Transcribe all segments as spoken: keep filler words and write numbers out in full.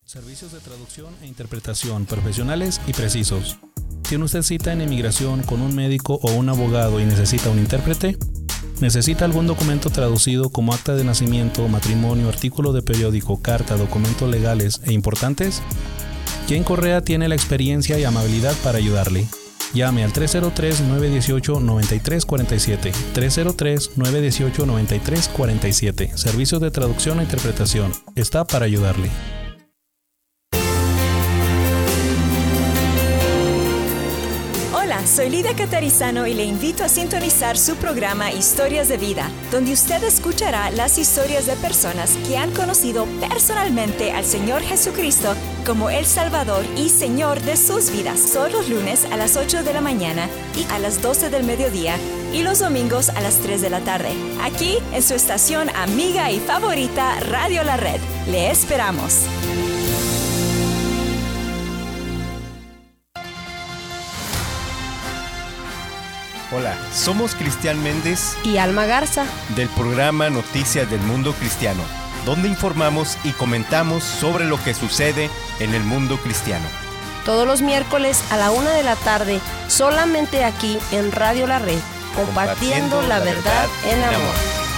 Servicios de traducción e interpretación profesionales y precisos. ¿Tiene usted cita en inmigración con un médico o un abogado y necesita un intérprete? ¿Necesita algún documento traducido como acta de nacimiento, matrimonio, artículo de periódico, carta, documentos legales e importantes? Ken Correa tiene la experiencia y amabilidad para ayudarle. Llame al tres cero tres, nueve uno ocho, nueve tres cuatro siete, tres cero tres, nueve uno ocho, nueve tres cuatro siete. Servicios de traducción e interpretación. Está para ayudarle. Hola, soy Lidia Catarizano y le invito a sintonizar su programa Historias de Vida, donde usted escuchará las historias de personas que han conocido personalmente al Señor Jesucristo como el Salvador y Señor de sus vidas. Todos los lunes a las ocho de la mañana y a las doce del mediodía y los domingos a las tres de la tarde. Aquí en su estación amiga y favorita Radio La Red. Le esperamos. Hola, somos Cristian Méndez y Alma Garza del programa Noticias del Mundo Cristiano, donde informamos y comentamos sobre lo que sucede en el mundo cristiano. Todos los miércoles a la una de la tarde, solamente aquí en Radio La Red, compartiendo, compartiendo la, la verdad, verdad en amor. amor.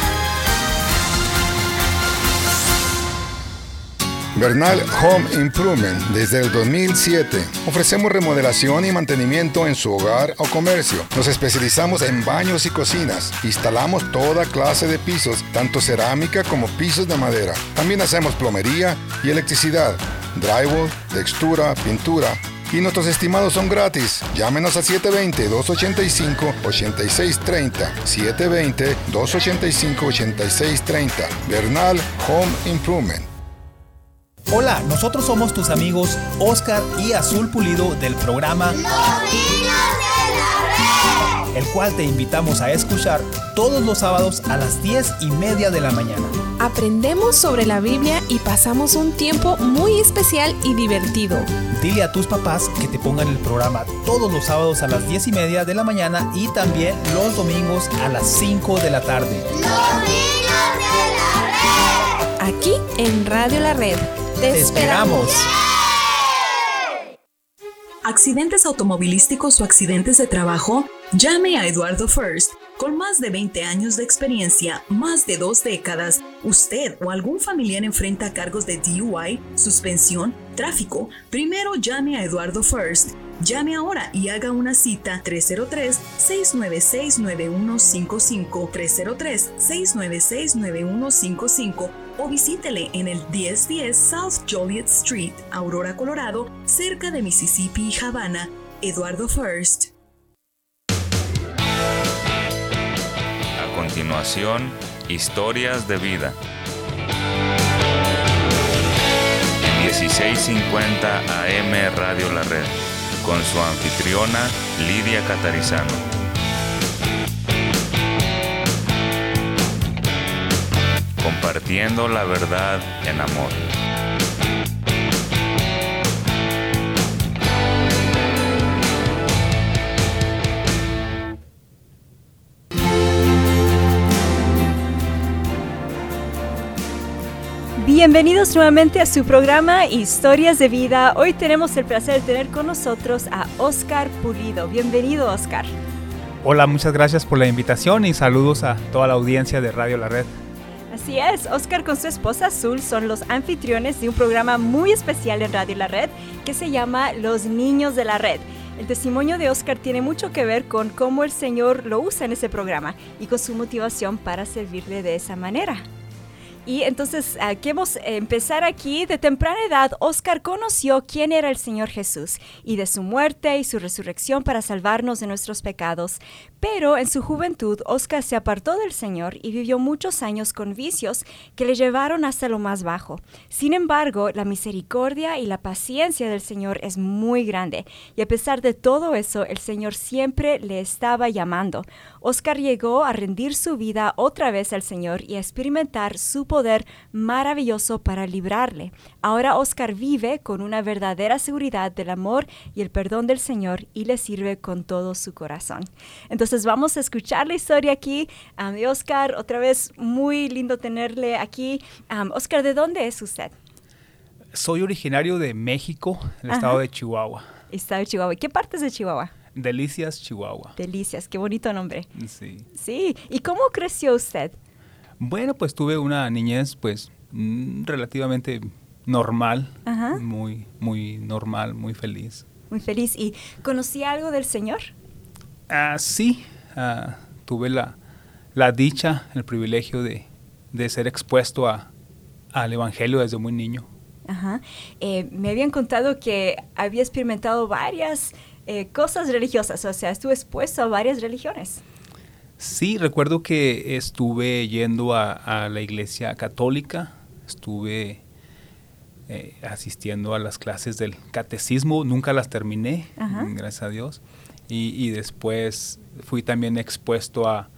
Bernal Home Improvement desde el dos mil siete. Ofrecemos remodelación y mantenimiento en su hogar o comercio. Nos especializamos en baños y cocinas. Instalamos toda clase de pisos, tanto cerámica como pisos de madera. También hacemos plomería y electricidad, drywall, textura, pintura. Y nuestros estimados son gratis. Llámenos a siete dos cero, dos ocho cinco, ocho seis tres cero. siete dos cero, dos ocho cinco, ocho seis tres cero. Bernal Home Improvement. Hola, nosotros somos tus amigos Oscar y Azul Pulido del programa Los Niños de la Red, el cual te invitamos a escuchar todos los sábados a las diez y media de la mañana. Aprendemos sobre la Biblia y pasamos un tiempo muy especial y divertido. Dile a tus papás que te pongan el programa todos los sábados a las diez y media de la mañana y también los domingos a las cinco de la tarde. Los Niños de la Red, aquí en Radio La Red. ¡Te, ¡Te esperamos! esperamos. ¿Accidentes automovilísticos o accidentes de trabajo? Llame a Eduardo First. Con más de veinte años de experiencia, más de dos décadas, usted o algún familiar enfrenta cargos de D U I, suspensión, tráfico. Primero llame a Eduardo First. Llame ahora y haga una cita tres cero tres, seis nueve seis, nueve uno cinco cinco, tres cero tres, seis nueve seis, nueve uno cinco cinco o visítele en el diez diez South Joliet Street, Aurora, Colorado, cerca de Mississippi y Havana. Eduardo First. A continuación, Historias de Vida. En dieciséis cincuenta A M Radio La Red, con su anfitriona Lidia Catarizano. Compartiendo la verdad en amor. Bienvenidos nuevamente a su programa Historias de Vida. Hoy tenemos el placer de tener con nosotros a Oscar Pulido. Bienvenido, Oscar. Hola, muchas gracias por la invitación y saludos a toda la audiencia de Radio La Red. Así es, Oscar con su esposa Azul son los anfitriones de un programa muy especial en Radio La Red que se llama Los Niños de la Red. El testimonio de Oscar tiene mucho que ver con cómo el Señor lo usa en ese programa y con su motivación para servirle de esa manera. Y entonces uh, queremos empezar aquí. De temprana edad, Oscar conoció quién era el Señor Jesús y de su muerte y su resurrección para salvarnos de nuestros pecados. Pero en su juventud, Oscar se apartó del Señor y vivió muchos años con vicios que le llevaron hasta lo más bajo. Sin embargo, la misericordia y la paciencia del Señor es muy grande. Y a pesar de todo eso, el Señor siempre le estaba llamando. Oscar llegó a rendir su vida otra vez al Señor y a experimentar su poder maravilloso para librarle. Ahora Oscar vive con una verdadera seguridad del amor y el perdón del Señor y le sirve con todo su corazón. Entonces vamos a escuchar la historia aquí um, de Oscar. Otra vez muy lindo tenerle aquí. Um, Oscar, ¿de dónde es usted? Soy originario de México, el Ajá. estado de Chihuahua. Estado de Chihuahua. ¿Qué partes de Chihuahua? Delicias, Chihuahua. Delicias, qué bonito nombre. Sí. Sí. ¿Y cómo creció usted? Bueno, pues tuve una niñez, pues, mm, relativamente normal. Ajá. Muy, muy normal, muy feliz. Muy feliz. ¿Y conocía algo del Señor? Ah, sí, ah, tuve la, la dicha, el privilegio de, de ser expuesto a, al Evangelio desde muy niño. Ajá. Eh, me habían contado que había experimentado varias eh, cosas religiosas, o sea, estuvo expuesto a varias religiones. Sí, recuerdo que estuve yendo a, a la iglesia católica, estuve eh, asistiendo a las clases del catecismo, nunca las terminé, Ajá. gracias a Dios, y, y después fui también expuesto a,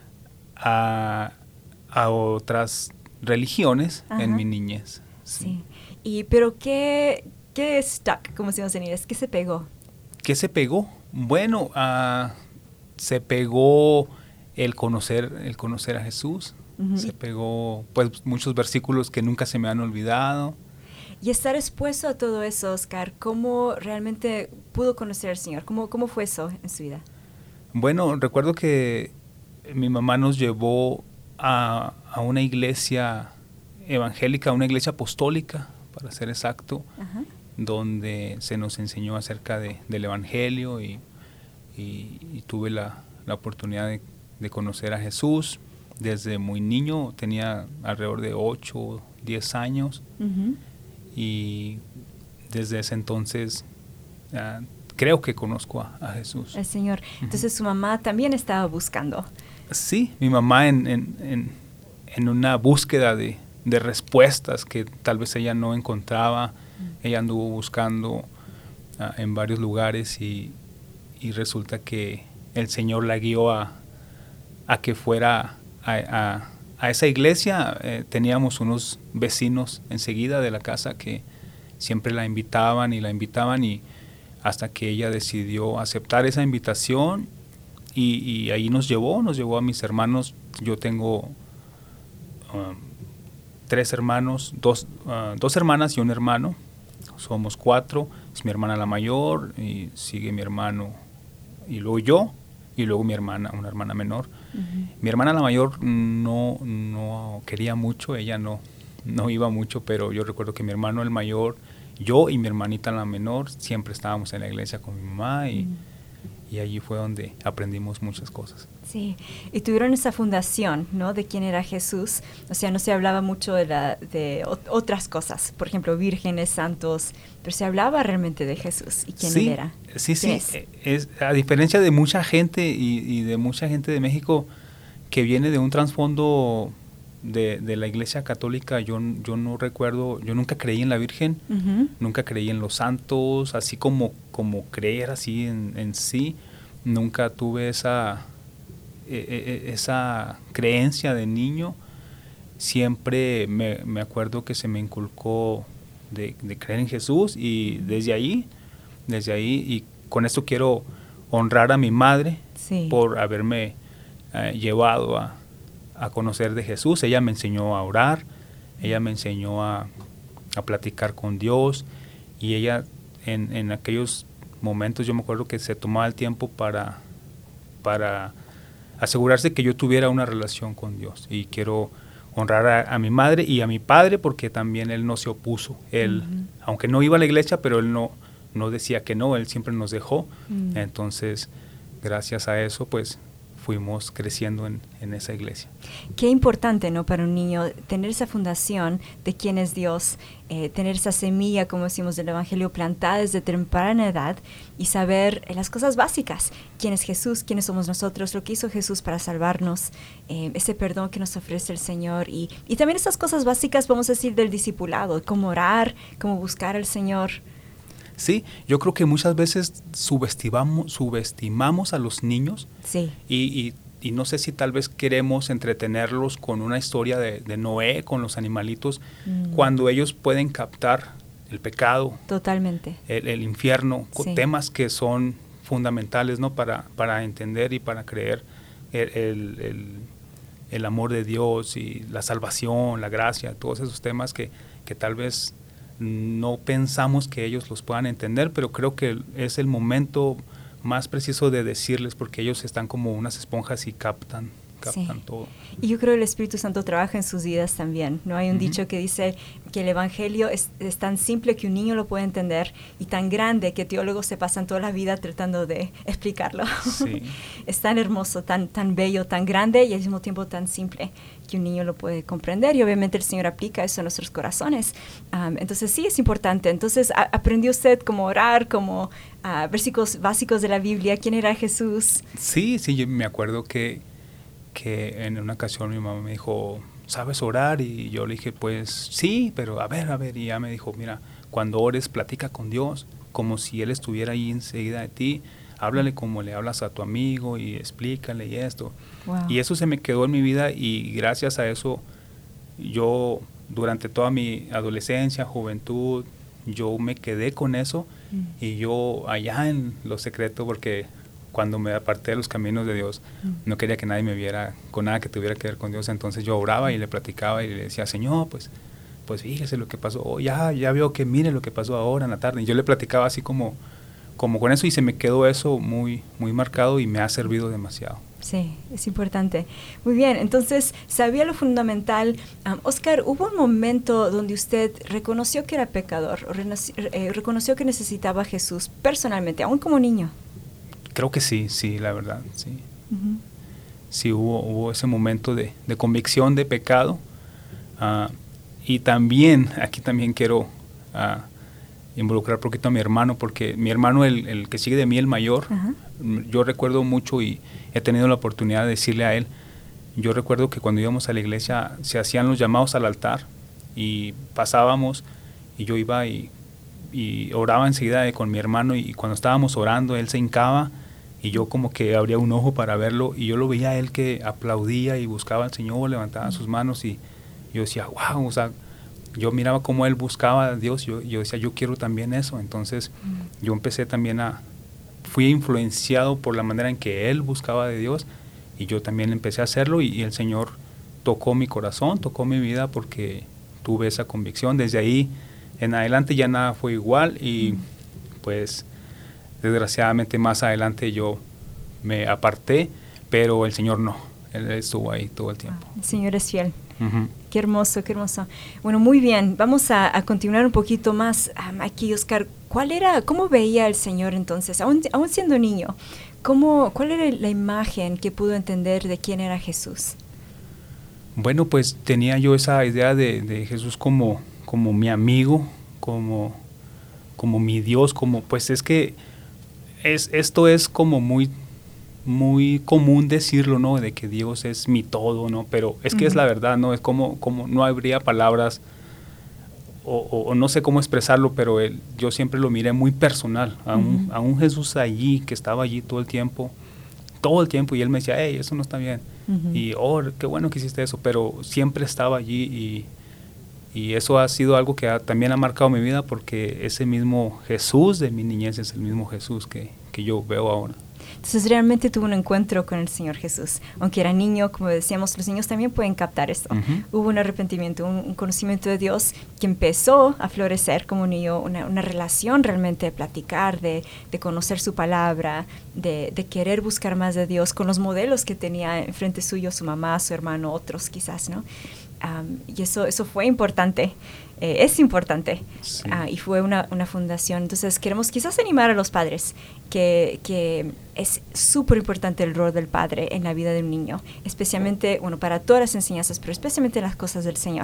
a, a otras religiones Ajá. en mi niñez. Sí. Sí. Y, pero ¿qué, qué stuck, como decimos en inglés? ¿Qué se pegó? ¿Qué se pegó? Bueno, uh, se pegó el conocer, el conocer a Jesús. Uh-huh. Se pegó pues muchos versículos que nunca se me han olvidado. Y estar expuesto a todo eso, Oscar, ¿cómo realmente pudo conocer al Señor? ¿Cómo, cómo fue eso en su vida? Bueno, recuerdo que mi mamá nos llevó a, a una iglesia evangélica, una iglesia apostólica, para ser exacto, uh-huh. donde se nos enseñó acerca de, del Evangelio y, y, y tuve la, la oportunidad de, de conocer a Jesús. Desde muy niño, tenía alrededor de ocho, diez años, uh-huh. y desde ese entonces uh, creo que conozco a, a Jesús. El Señor. Entonces, uh-huh. su mamá también estaba buscando. Sí, mi mamá en, en, en, en una búsqueda de de respuestas que tal vez ella no encontraba, mm. ella anduvo buscando uh, en varios lugares y, y resulta que el Señor la guió a, a que fuera a, a, a esa iglesia. Eh, teníamos unos vecinos enseguida de la casa que siempre la invitaban y la invitaban y hasta que ella decidió aceptar esa invitación y, y ahí nos llevó, nos llevó a mis hermanos. Yo tengo um, tres hermanos, dos, uh, dos hermanas y un hermano, somos cuatro, es mi hermana la mayor, y sigue mi hermano, y luego yo, y luego mi hermana, una hermana menor. Uh-huh. Mi hermana la mayor no, no quería mucho, ella no, no iba mucho, pero yo recuerdo que mi hermano el mayor, yo y mi hermanita la menor, siempre estábamos en la iglesia con mi mamá, y, uh-huh. y allí fue donde aprendimos muchas cosas. Sí, y tuvieron esa fundación, ¿no?, de quién era Jesús. O sea, no se hablaba mucho de, la, de o- otras cosas, por ejemplo, vírgenes, santos, pero se hablaba realmente de Jesús y quién sí, él era. Sí, sí, es? Es, a diferencia de mucha gente y, y de mucha gente de México que viene de un trasfondo de, de la Iglesia Católica, yo, yo no recuerdo, yo nunca creí en la Virgen, uh-huh. nunca creí en los santos, así como, como creer así en, en sí, nunca tuve esa... esa creencia de niño. Siempre me, me acuerdo que se me inculcó de, de creer en Jesús y desde ahí, desde ahí, y con esto quiero honrar a mi madre sí. por haberme eh, llevado a, a conocer de Jesús. Ella me enseñó a orar, ella me enseñó a, a platicar con Dios y ella en, en aquellos momentos yo me acuerdo que se tomaba el tiempo para, para asegurarse que yo tuviera una relación con Dios, y quiero honrar a, a mi madre y a mi padre porque también él no se opuso. Él, uh-huh. aunque no iba a la iglesia, pero él no, no decía que no, él siempre nos dejó. Uh-huh. Entonces, gracias a eso, pues fuimos creciendo en, en esa iglesia. Qué importante, ¿no?, para un niño tener esa fundación de quién es Dios, eh, tener esa semilla, como decimos, del Evangelio plantada desde temprana edad y saber eh, las cosas básicas, quién es Jesús, quiénes somos nosotros, lo que hizo Jesús para salvarnos, eh, ese perdón que nos ofrece el Señor y, y también esas cosas básicas, vamos a decir, del discipulado, cómo orar, cómo buscar al Señor. Sí, yo creo que muchas veces subestimamos, subestimamos a los niños sí. y, y, y no sé si tal vez queremos entretenerlos con una historia de, de Noé, con los animalitos, mm. cuando ellos pueden captar el pecado, totalmente, el, el infierno, sí. temas que son fundamentales, ¿no?, para, para entender y para creer el, el, el, el amor de Dios y la salvación, la gracia, todos esos temas que, que tal vez no pensamos que ellos los puedan entender, pero creo que es el momento más preciso de decirles, porque ellos están como unas esponjas y captan, captan sí. todo. Y yo creo que el Espíritu Santo trabaja en sus vidas también, ¿no? Hay un uh-huh. dicho que dice que el Evangelio es, es tan simple que un niño lo puede entender y tan grande que teólogos se pasan toda la vida tratando de explicarlo. Sí. Es tan hermoso, tan, tan bello, tan grande y al mismo tiempo tan simple que un niño lo puede comprender, y obviamente el Señor aplica eso a nuestros corazones. Um, entonces sí es importante. Entonces, a, ¿aprendió usted cómo orar, como uh, versículos básicos de la Biblia? ¿Quién era Jesús? Sí, sí, yo me acuerdo que, que en una ocasión mi mamá me dijo, ¿sabes orar? Y yo le dije, pues sí, pero a ver, a ver, y ella me dijo, mira, cuando ores, platica con Dios, como si Él estuviera ahí enseguida de ti. Háblale como le hablas a tu amigo y explícale y esto. Wow. Y eso se me quedó en mi vida, y gracias a eso yo durante toda mi adolescencia, juventud, yo me quedé con eso mm. y yo allá en lo secreto, porque cuando me aparté de los caminos de Dios mm. no quería que nadie me viera con nada que tuviera que ver con Dios. Entonces yo oraba y le platicaba y le decía, Señor, pues, pues fíjese lo que pasó. Oh, ya, ya veo que mire lo que pasó ahora en la tarde. Y yo le platicaba así como... como con eso, y se me quedó eso muy, muy marcado y me ha servido demasiado. Sí, es importante. Muy bien, entonces, sabía lo fundamental. Um, Oscar, ¿hubo un momento donde usted reconoció que era pecador o reno- eh, reconoció que necesitaba a Jesús personalmente, aún como niño? Creo que sí, sí, la verdad, sí. Uh-huh. Sí, hubo, hubo ese momento de, de convicción de pecado. Uh, y también, aquí también quiero... Uh, involucrar un poquito a mi hermano, porque mi hermano, el, el que sigue de mí, el mayor, uh-huh. yo recuerdo mucho y he tenido la oportunidad de decirle a él, yo recuerdo que cuando íbamos a la iglesia se hacían los llamados al altar y pasábamos y yo iba y, y oraba enseguida de, con mi hermano, y, y cuando estábamos orando él se hincaba y yo como que abría un ojo para verlo y yo lo veía a él que aplaudía y buscaba al Señor, levantaba uh-huh. sus manos y yo decía, wow, o sea, yo miraba cómo él buscaba a Dios, yo, yo decía, yo quiero también eso. Entonces mm. yo empecé también a, fui influenciado por la manera en que él buscaba de Dios, y yo también empecé a hacerlo, y, y el Señor tocó mi corazón, tocó mi vida, porque tuve esa convicción. Desde ahí en adelante ya nada fue igual, y mm. pues desgraciadamente más adelante yo me aparté, pero el Señor no, Él estuvo ahí todo el tiempo. Ah, el Señor es fiel. Uh-huh. Qué hermoso, qué hermoso. Bueno, muy bien, vamos a, a continuar un poquito más um, aquí, Oscar. ¿Cuál era, cómo veía el Señor entonces, aún, aún siendo niño? ¿Cómo, ¿Cuál era la imagen que pudo entender de quién era Jesús? Bueno, pues tenía yo esa idea de, de Jesús como, como mi amigo, como, como mi Dios, como, pues es que es, esto es como muy... muy común decirlo, ¿no? De que Dios es mi todo, ¿no? Pero es que uh-huh. es la verdad, ¿no? Es como, como no habría palabras o, o, o no sé cómo expresarlo, pero él, yo siempre lo miré muy personal, a, uh-huh. un, a un Jesús allí, que estaba allí todo el tiempo, todo el tiempo, y él me decía, hey, eso no está bien, uh-huh. y oh, qué bueno que hiciste eso, pero siempre estaba allí, y, y eso ha sido algo que ha, también ha marcado mi vida, porque ese mismo Jesús de mi niñez es el mismo Jesús que, que yo veo ahora. Entonces realmente tuvo un encuentro con el Señor Jesús. Aunque era niño, como decíamos, los niños también pueden captar esto. Uh-huh. Hubo un arrepentimiento, un, un conocimiento de Dios que empezó a florecer como un niño, una, una relación realmente de platicar, de, de conocer su palabra, de, de querer buscar más de Dios con los modelos que tenía enfrente suyo, su mamá, su hermano, otros quizás, ¿no? Um, y eso, eso fue importante. Eh, es importante, sí. uh, y fue una, una fundación. Entonces queremos quizás animar a los padres que, que es súper importante el rol del padre en la vida de un niño, especialmente, bueno, para todas las enseñanzas, pero especialmente en las cosas del Señor.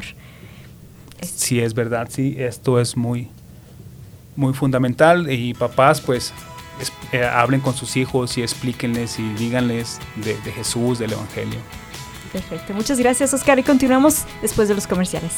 Es sí, es verdad, sí, esto es muy, muy fundamental, y papás, pues, es, eh, hablen con sus hijos y explíquenles y díganles de, de Jesús, del Evangelio. Perfecto, muchas gracias, Oscar, y continuamos después de los comerciales.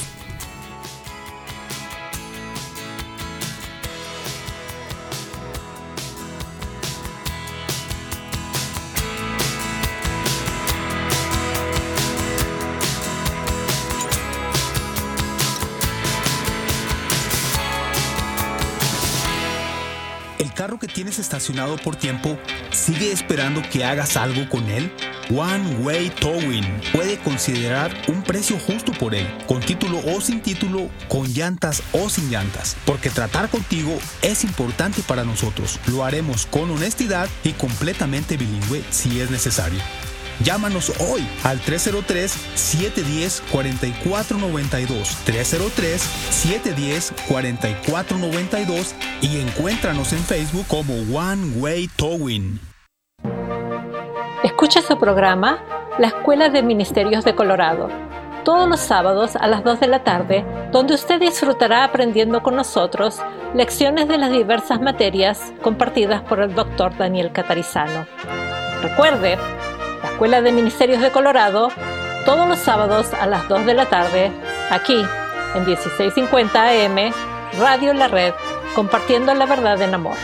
¿El carro que tienes estacionado por tiempo sigue esperando que hagas algo con él? One Way Towing. Puede considerar un precio justo por él, con título o sin título, con llantas o sin llantas, porque tratar contigo es importante para nosotros. Lo haremos con honestidad y completamente bilingüe si es necesario. Llámanos hoy al tres cero tres, siete uno cero, cuatro cuatro nueve dos, tres cero tres, siete uno cero, cuatro cuatro nueve dos y encuéntranos en Facebook como One Way Towing. Escucha su programa La Escuela de Ministerios de Colorado, todos los sábados a las dos de la tarde, donde usted disfrutará aprendiendo con nosotros lecciones de las diversas materias compartidas por el doctor Daniel Catarizano. Recuerde, La Escuela de Ministerios de Colorado, todos los sábados a las dos de la tarde, aquí en dieciséis cincuenta A M, Radio La Red, compartiendo la verdad en amor.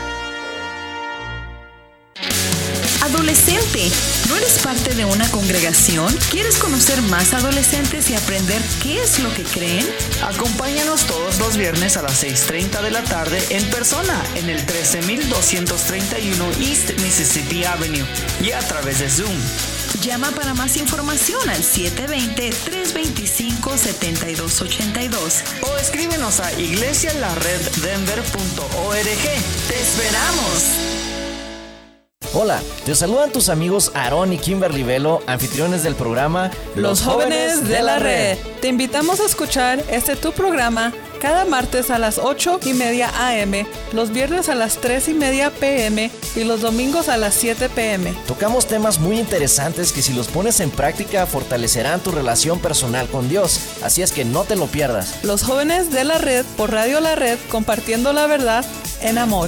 Adolescente, ¿no eres parte de una congregación? ¿Quieres conocer más adolescentes y aprender qué es lo que creen? Acompáñanos todos los viernes a las seis treinta de la tarde en persona en el trece mil doscientos treinta y uno East Mississippi Avenue y a través de Zoom. Llama para más información al siete dos cero, tres dos cinco, siete dos ocho dos o escríbenos a iglesia la red denver punto org. ¡Te esperamos! Hola, te saludan tus amigos Aarón y Kimberly Velo, anfitriones del programa Los Jóvenes de la Red. Te invitamos a escuchar este tu programa cada martes a las ocho y media A M, los viernes a las tres y media P M y los domingos a las siete P M. Tocamos temas muy interesantes que si los pones en práctica fortalecerán tu relación personal con Dios, así es que no te lo pierdas. Los Jóvenes de la Red por Radio La Red, compartiendo la verdad en amor.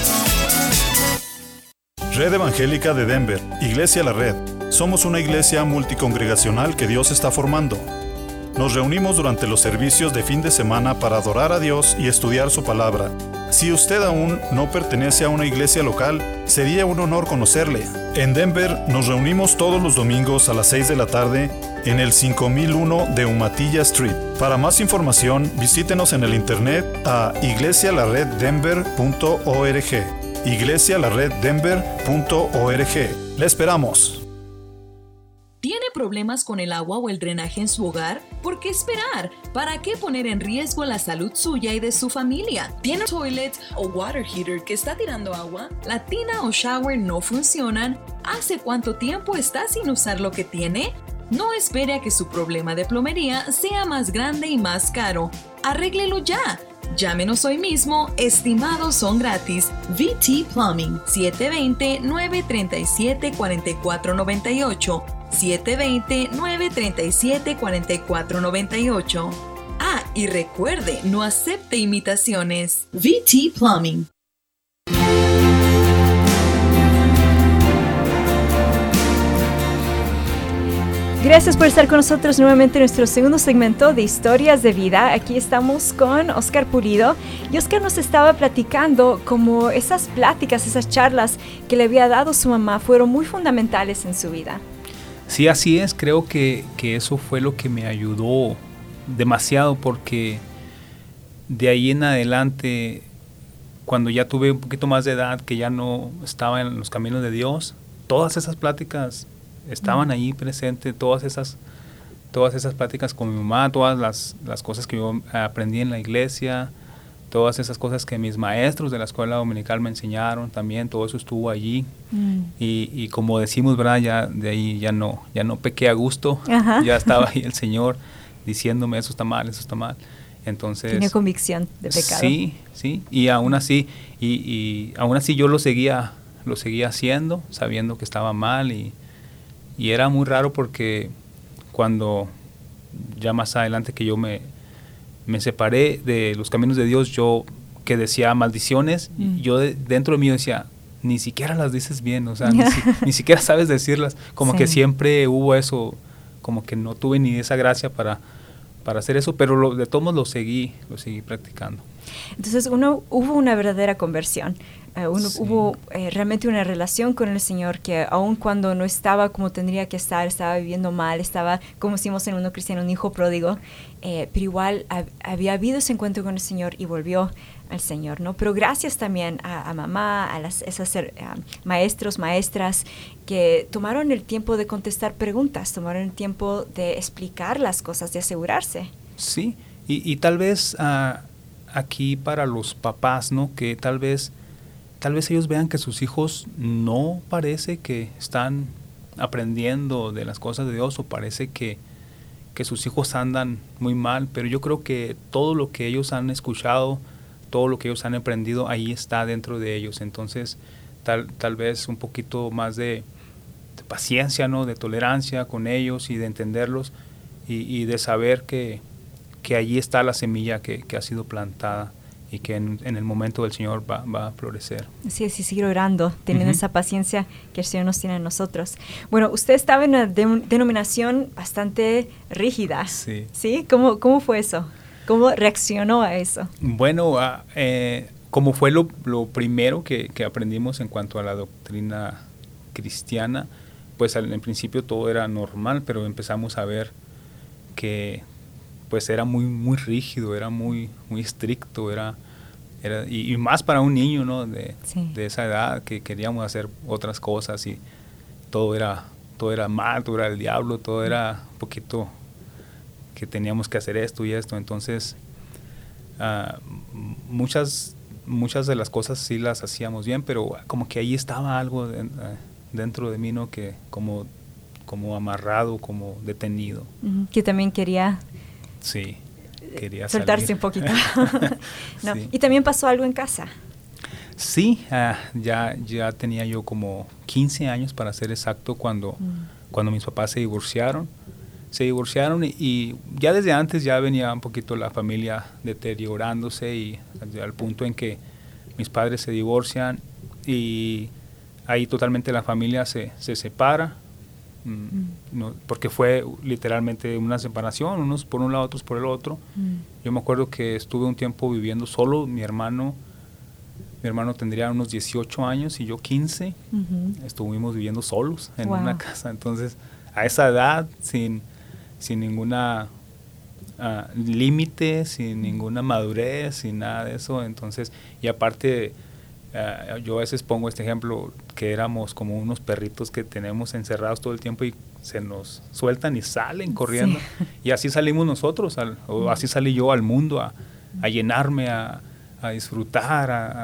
Red Evangélica de Denver, Iglesia La Red. Somos una iglesia multicongregacional que Dios está formando. Nos reunimos durante los servicios de fin de semana para adorar a Dios y estudiar su palabra. Si usted aún no pertenece a una iglesia local, sería un honor conocerle. En Denver nos reunimos todos los domingos a las seis de la tarde en el cinco mil uno de Umatilla Street. Para más información, visítenos en el internet a iglesia la red denver punto org. iglesia la red denver punto org. ¡Le esperamos! ¿Tiene problemas con el agua o el drenaje en su hogar? ¿Por qué esperar? ¿Para qué poner en riesgo la salud suya y de su familia? ¿Tiene toilet o water heater que está tirando agua? ¿La tina o shower no funcionan? ¿Hace cuánto tiempo está sin usar lo que tiene? No espere a que su problema de plomería sea más grande y más caro. Arréglelo ya. Llámenos hoy mismo, estimados son gratis. V T Plumbing, siete dos cero, nueve tres siete, cuatro cuatro nueve ocho, siete dos cero, nueve tres siete, cuatro cuatro nueve ocho. Ah, y recuerde, no acepte imitaciones. V T Plumbing. Gracias por estar con nosotros nuevamente en nuestro segundo segmento de Historias de Vida. Aquí estamos con Oscar Pulido y Oscar nos estaba platicando cómo esas pláticas, esas charlas que le había dado su mamá fueron muy fundamentales en su vida. Sí, así es. Creo que, que eso fue lo que me ayudó demasiado, porque de ahí en adelante, cuando ya tuve un poquito más de edad, que ya no estaba en los caminos de Dios, todas esas pláticas estaban ahí presentes, todas esas, todas esas pláticas con mi mamá, todas las, las cosas que yo aprendí en la iglesia, todas esas cosas que mis maestros de la escuela dominical me enseñaron también, todo eso estuvo allí. Mm. Y, y como decimos, ¿verdad? Ya de ahí ya no, ya no pequé a gusto. Ajá. Ya estaba ahí el Señor diciéndome eso está mal, eso está mal. Entonces, tiene convicción de pecado. Sí, sí, y aún así, y, y aún así yo lo seguía, lo seguía haciendo, sabiendo que estaba mal, y Y era muy raro porque cuando ya más adelante que yo me, me separé de los caminos de Dios, yo que decía maldiciones, mm. yo de, dentro de mí decía, ni siquiera las dices bien, o sea, ni, si, ni siquiera sabes decirlas. Como sí. que siempre hubo eso, como que no tuve ni esa gracia para, para hacer eso, pero lo, de todos modos lo seguí, lo seguí practicando. Entonces uno hubo una verdadera conversión. Uh, uno, sí. Hubo eh, realmente una relación con el Señor que aun cuando no estaba como tendría que estar, estaba viviendo mal, estaba, como decimos en el mundo cristiano, un hijo pródigo, eh, pero igual hab, había habido ese encuentro con el Señor y volvió al Señor, ¿no? Pero gracias también a, a mamá, a las, esas uh, maestros, maestras que tomaron el tiempo de contestar preguntas, tomaron el tiempo de explicar las cosas, de asegurarse. Sí, y, y tal vez uh, aquí para los papás, ¿no? Que tal vez Tal vez ellos vean que sus hijos no parece que están aprendiendo de las cosas de Dios o parece que, que sus hijos andan muy mal, pero yo creo que todo lo que ellos han escuchado, todo lo que ellos han aprendido, ahí está dentro de ellos. Entonces, tal, tal vez un poquito más de, de paciencia, ¿no? De tolerancia con ellos y de entenderlos y, y de saber que, que allí está la semilla que, que ha sido plantada y que en, en el momento del Señor va, va a florecer. Así es, y seguir orando, teniendo uh-huh. esa paciencia que el Señor nos tiene a nosotros. Bueno, usted estaba en una de- denominación bastante rígida. Sí. ¿Sí? ¿Cómo, cómo fue eso? ¿Cómo reaccionó a eso? Bueno, uh, eh, como fue lo, lo primero que, que aprendimos en cuanto a la doctrina cristiana, pues al, en principio todo era normal, pero empezamos a ver que pues era muy muy rígido, era muy muy estricto, era era y, y más para un niño, ¿no? De, sí. de esa edad que queríamos hacer otras cosas y todo era todo era mal, todo era el diablo, todo era un poquito que teníamos que hacer esto y esto. Entonces uh, muchas muchas de las cosas sí las hacíamos bien, pero como que ahí estaba algo de, uh, dentro de mí, ¿no? Que como como amarrado, como detenido. Uh-huh. Que también quería Sí, quería soltarse salir. un poquito. No. Sí. ¿Y también pasó algo en casa? Sí, uh, ya, ya tenía yo como quince años para ser exacto cuando, mm. cuando mis papás se divorciaron. Se divorciaron y, y ya desde antes ya venía un poquito la familia deteriorándose y al punto en que mis padres se divorcian y ahí totalmente la familia se, se separa. Mm. No, porque fue literalmente una separación, unos por un lado, otros por el otro. Mm. Yo me acuerdo que estuve un tiempo viviendo solo, mi hermano mi hermano tendría unos dieciocho años y yo quince. Uh-huh. Estuvimos viviendo solos en wow. una casa. Entonces, a esa edad, sin, sin ninguna uh, límite, sin ninguna madurez, sin nada de eso. Entonces, y aparte, uh, yo a veces pongo este ejemplo, que éramos como unos perritos que tenemos encerrados todo el tiempo y se nos sueltan y salen corriendo. Sí. Y así salimos nosotros, al, o así salí yo al mundo a, a llenarme, a, a disfrutar, a,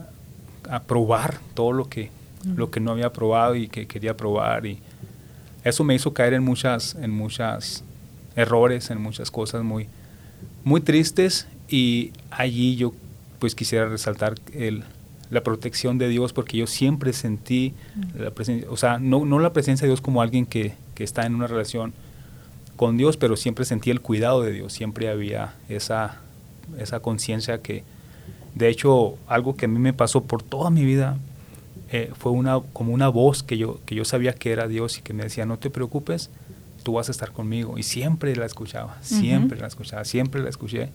a, a probar todo lo que, uh-huh. lo que no había probado y que quería probar. Y eso me hizo caer en muchas, en muchas errores, en muchas cosas muy, muy tristes. Y allí yo pues quisiera resaltar el la protección de Dios, porque yo siempre sentí uh-huh. la presencia, o sea, no, no la presencia de Dios como alguien que, que está en una relación con Dios, pero siempre sentí el cuidado de Dios, siempre había esa, esa conciencia que, de hecho, algo que a mí me pasó por toda mi vida, eh, fue una, como una voz que yo, que yo sabía que era Dios y que me decía, no te preocupes, tú vas a estar conmigo, y siempre la escuchaba, siempre uh-huh. la escuchaba, siempre la escuché,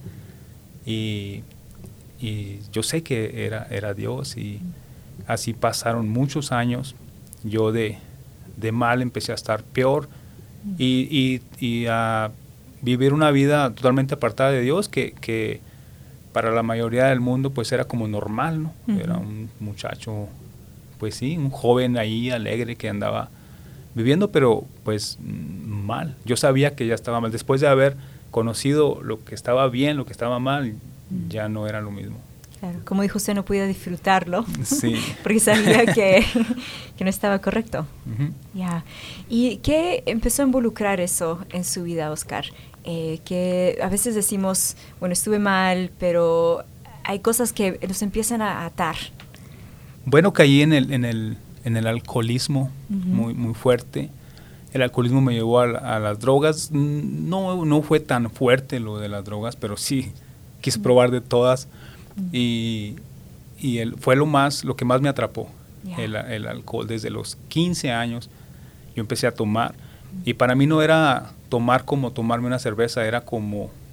y y yo sé que era, era Dios, y así pasaron muchos años. Yo de, de mal empecé a estar peor y, y, y a vivir una vida totalmente apartada de Dios, que, que para la mayoría del mundo pues era como normal, ¿no? Uh-huh. Era un muchacho, pues sí, un joven ahí alegre que andaba viviendo, pero pues mal. Yo sabía que ya estaba mal. Después de haber conocido lo que estaba bien, lo que estaba mal, ya no era lo mismo. Claro, como dijo usted, no podía disfrutarlo, sí. porque sabía que, que no estaba correcto. Uh-huh. Ya. ¿Y qué empezó a involucrar eso en su vida, Oscar? Eh, que a veces decimos, bueno, estuve mal, pero hay cosas que nos empiezan a atar. Bueno, caí en el, en el, en el alcoholismo uh-huh. muy, muy fuerte. El alcoholismo me llevó a, a las drogas. No, no fue tan fuerte lo de las drogas, pero sí quise probar de todas, y, y el, fue lo más lo que más me atrapó, yeah. el, el alcohol. Desde los quince años yo empecé a tomar, y para mí no era tomar como tomarme una cerveza, era como,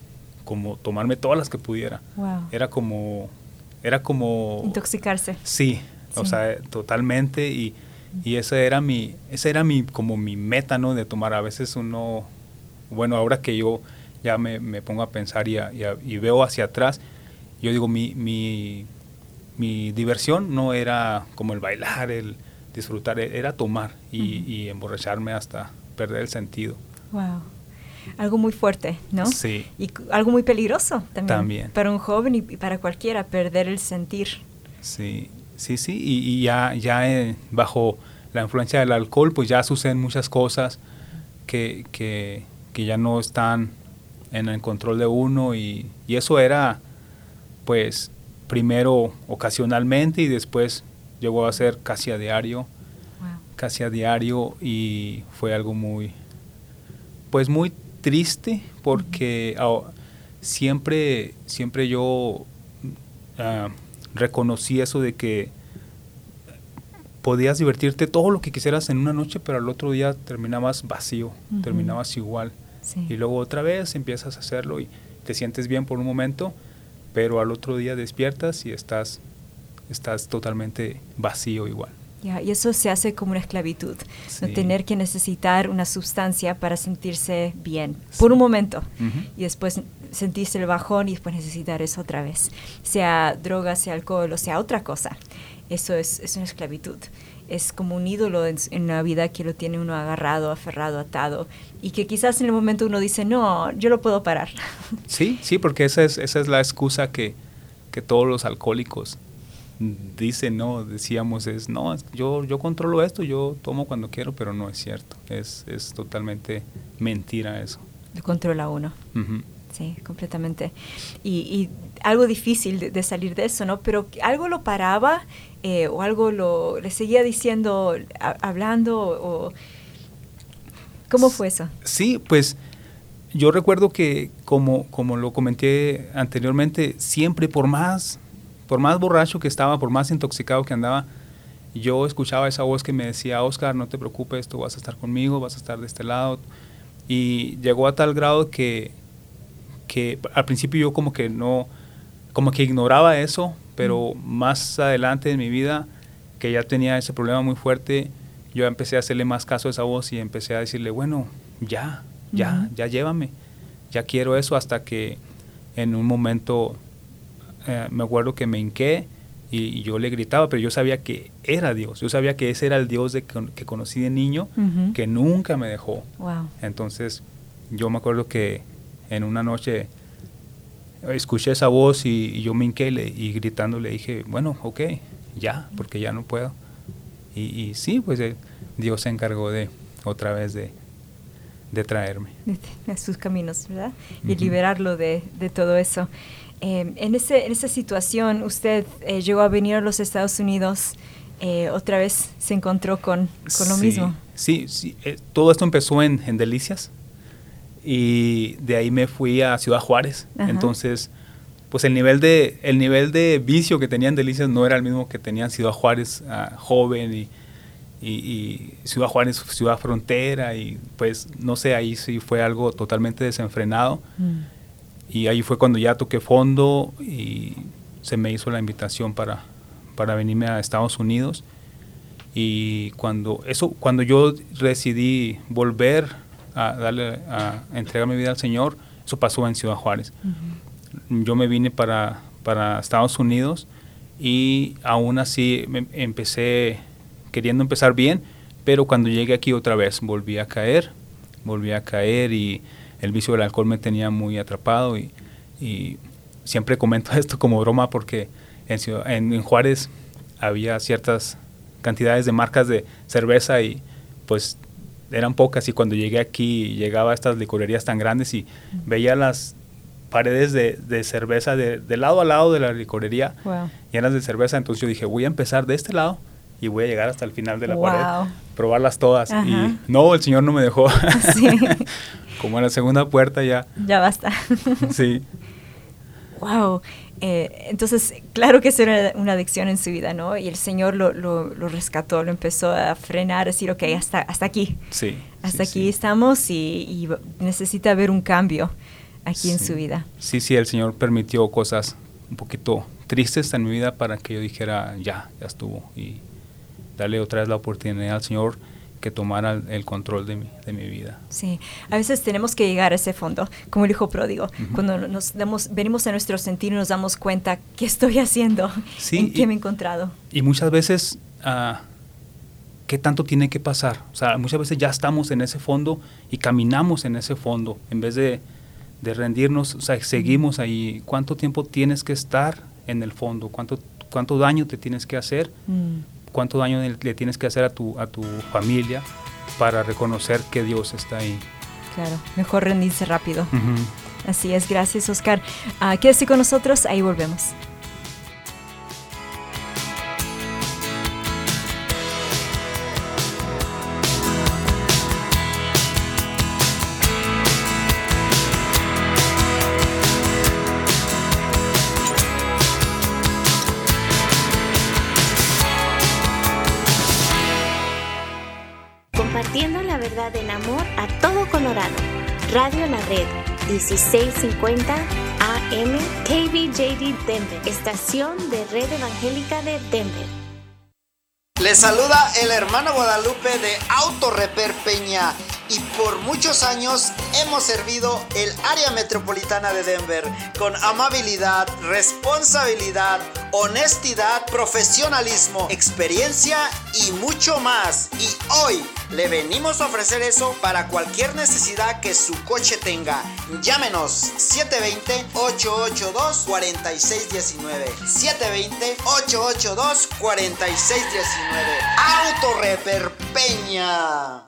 como tomarme todas las que pudiera. Wow. Era como, era como... Intoxicarse. Sí, sí. O sea, totalmente, y, y esa era mi, esa era mi, como mi meta, ¿no? De tomar. A veces uno, bueno, ahora que yo ya me, me pongo a pensar y, a, y, a, y veo hacia atrás, yo digo, mi, mi, mi diversión no era como el bailar, el disfrutar, era tomar y, uh-huh. y emborracharme hasta perder el sentido. Wow. Algo muy fuerte, ¿no? Sí. Y algo muy peligroso también. También. Para un joven y, y para cualquiera, perder el sentir. Sí, sí, sí. Y, y ya, ya eh, bajo la influencia del alcohol, pues ya suceden muchas cosas que, que, que ya no están en el control de uno. Y, y eso era, pues, primero ocasionalmente y después llegó a ser casi a diario. Wow. Casi a diario, y fue algo muy, pues, muy triste, porque oh, siempre, siempre yo uh, reconocí eso de que podías divertirte todo lo que quisieras en una noche, pero al otro día terminabas vacío, uh-huh. terminabas igual. Sí. Y luego otra vez empiezas a hacerlo y te sientes bien por un momento, pero al otro día despiertas y estás, estás totalmente vacío igual. Yeah, y eso se hace como una esclavitud, sí. no tener que necesitar una sustancia para sentirse bien, sí. por un momento, uh-huh. y después sentirse el bajón y después necesitar eso otra vez, sea droga, sea alcohol o sea otra cosa. Eso es, es una esclavitud, es como un ídolo en, en una vida que lo tiene uno agarrado, aferrado, atado, y que quizás en el momento uno dice, no, yo lo puedo parar. Sí, sí, porque esa es, esa es la excusa que, que todos los alcohólicos dicen, no, decíamos, es, no, yo, yo controlo esto, yo tomo cuando quiero, pero no es cierto, es, es totalmente mentira eso. Lo controla uno. Uh-huh. Sí, completamente. Y, y algo difícil de, de salir de eso, ¿no? Pero algo lo paraba eh, o algo lo le seguía diciendo, a, hablando, o ¿cómo fue eso? Sí, pues yo recuerdo que como, como lo comenté anteriormente, siempre por más, por más borracho que estaba, por más intoxicado que andaba, yo escuchaba esa voz que me decía, Oscar, no te preocupes, tú vas a estar conmigo, vas a estar de este lado. Y llegó a tal grado que, que al principio yo como que no, como que ignoraba eso, pero mm. más adelante en mi vida, que ya tenía ese problema muy fuerte, yo empecé a hacerle más caso a esa voz y empecé a decirle, bueno, ya, ya, uh-huh. ya llévame, ya quiero eso, hasta que en un momento eh, me acuerdo que me hinqué y, y yo le gritaba, pero yo sabía que era Dios, yo sabía que ese era el Dios de, que, que conocí de niño, uh-huh. que nunca me dejó. Wow. Entonces yo me acuerdo que en una noche escuché esa voz y, y yo me hinqué le, y gritando le dije, bueno, ok, ya, porque ya no puedo. Y, y sí, pues eh, Dios se encargó de otra vez de, de traerme. A sus caminos, ¿verdad? Y uh-huh. liberarlo de, de todo eso. Eh, en, ese, en esa situación, usted eh, llegó a venir a los Estados Unidos, eh, otra vez se encontró con, con lo sí, mismo. Sí, sí. Eh, todo esto empezó en, en Delicias y de ahí me fui a Ciudad Juárez. Ajá. Entonces, pues el nivel de el nivel de vicio que tenía en Delicias no era el mismo que tenía en Ciudad Juárez, uh, joven, y, y, y Ciudad Juárez, ciudad frontera, y pues no sé, ahí sí fue algo totalmente desenfrenado. Mm. Y ahí fue cuando ya toqué fondo y se me hizo la invitación para, para venirme a Estados Unidos. Y cuando eso cuando yo decidí volver a darle a entregar mi vida al Señor, eso pasó en Ciudad Juárez. Uh-huh. Yo me vine para, para Estados Unidos y aún así me empecé queriendo empezar bien, pero cuando llegué aquí otra vez volví a caer, volví a caer y el vicio del alcohol me tenía muy atrapado y, y siempre comento esto como broma porque en, Ciudad, en, en Juárez había ciertas cantidades de marcas de cerveza y pues eran pocas, y cuando llegué aquí llegaba a estas licorerías tan grandes y uh-huh. veía las paredes de, de cerveza de, de lado a lado de la licorería, wow. llenas de cerveza. Entonces yo dije, voy a empezar de este lado y voy a llegar hasta el final de la wow. pared, probarlas todas. Ajá. Y no, el Señor no me dejó. Sí. Como en la segunda puerta ya. Ya basta. Sí. Wow. Eh, entonces, claro que eso era una adicción en su vida, ¿no? Y el Señor lo, lo, lo rescató, lo empezó a frenar, a decir, ok, hasta, hasta aquí. Sí. Hasta sí, aquí sí. estamos y, y necesita haber un cambio. aquí sí. en su vida. Sí, sí, el Señor permitió cosas un poquito tristes en mi vida para que yo dijera, ya, ya estuvo, y darle otra vez la oportunidad al Señor que tomara el, el control de mi, de mi vida. Sí, a veces tenemos que llegar a ese fondo, como el hijo pródigo, uh-huh. cuando nos damos, venimos a nuestro sentir y nos damos cuenta, ¿qué estoy haciendo? Sí, ¿En qué y, me he encontrado? Y muchas veces, uh, ¿qué tanto tiene que pasar? O sea, muchas veces ya estamos en ese fondo y caminamos en ese fondo, en vez de, de rendirnos, o sea, seguimos ahí. ¿Cuánto tiempo tienes que estar en el fondo? ¿Cuánto, cuánto daño te tienes que hacer? Mm. ¿Cuánto daño le tienes que hacer a tu, a tu familia para reconocer que Dios está ahí? Claro, mejor rendirse rápido. Uh-huh. Así es, gracias Oscar. Uh, quédese con nosotros, ahí volvemos. Compartiendo la verdad en amor a todo Colorado. Radio La Red, dieciséis cincuenta A M, K B J D Denver, estación de Red Evangélica de Denver. Les saluda el hermano Guadalupe de Auto Repair Peña, y por muchos años hemos servido el área metropolitana de Denver con amabilidad, responsabilidad, honestidad, profesionalismo, experiencia y mucho más. Y hoy le venimos a ofrecer eso para cualquier necesidad que su coche tenga. Llámenos siete dos cero, ocho ocho dos, cuatro seis uno nueve, siete dos cero, ocho ocho dos, cuatro seis uno nueve. Auto Repair Peña.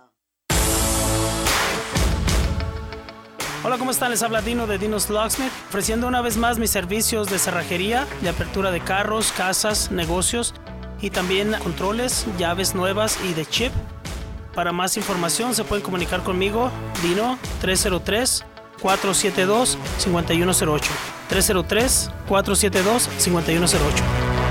Hola, ¿cómo están? Les habla Dino de Dino's Locksmith, ofreciendo una vez más mis servicios de cerrajería, de apertura de carros, casas, negocios y también controles, llaves nuevas y de chip. Para más información se pueden comunicar conmigo, Dino, tres cero tres, cuatro siete dos, cinco uno cero ocho, tres cero tres, cuatro siete dos, cinco uno cero ocho.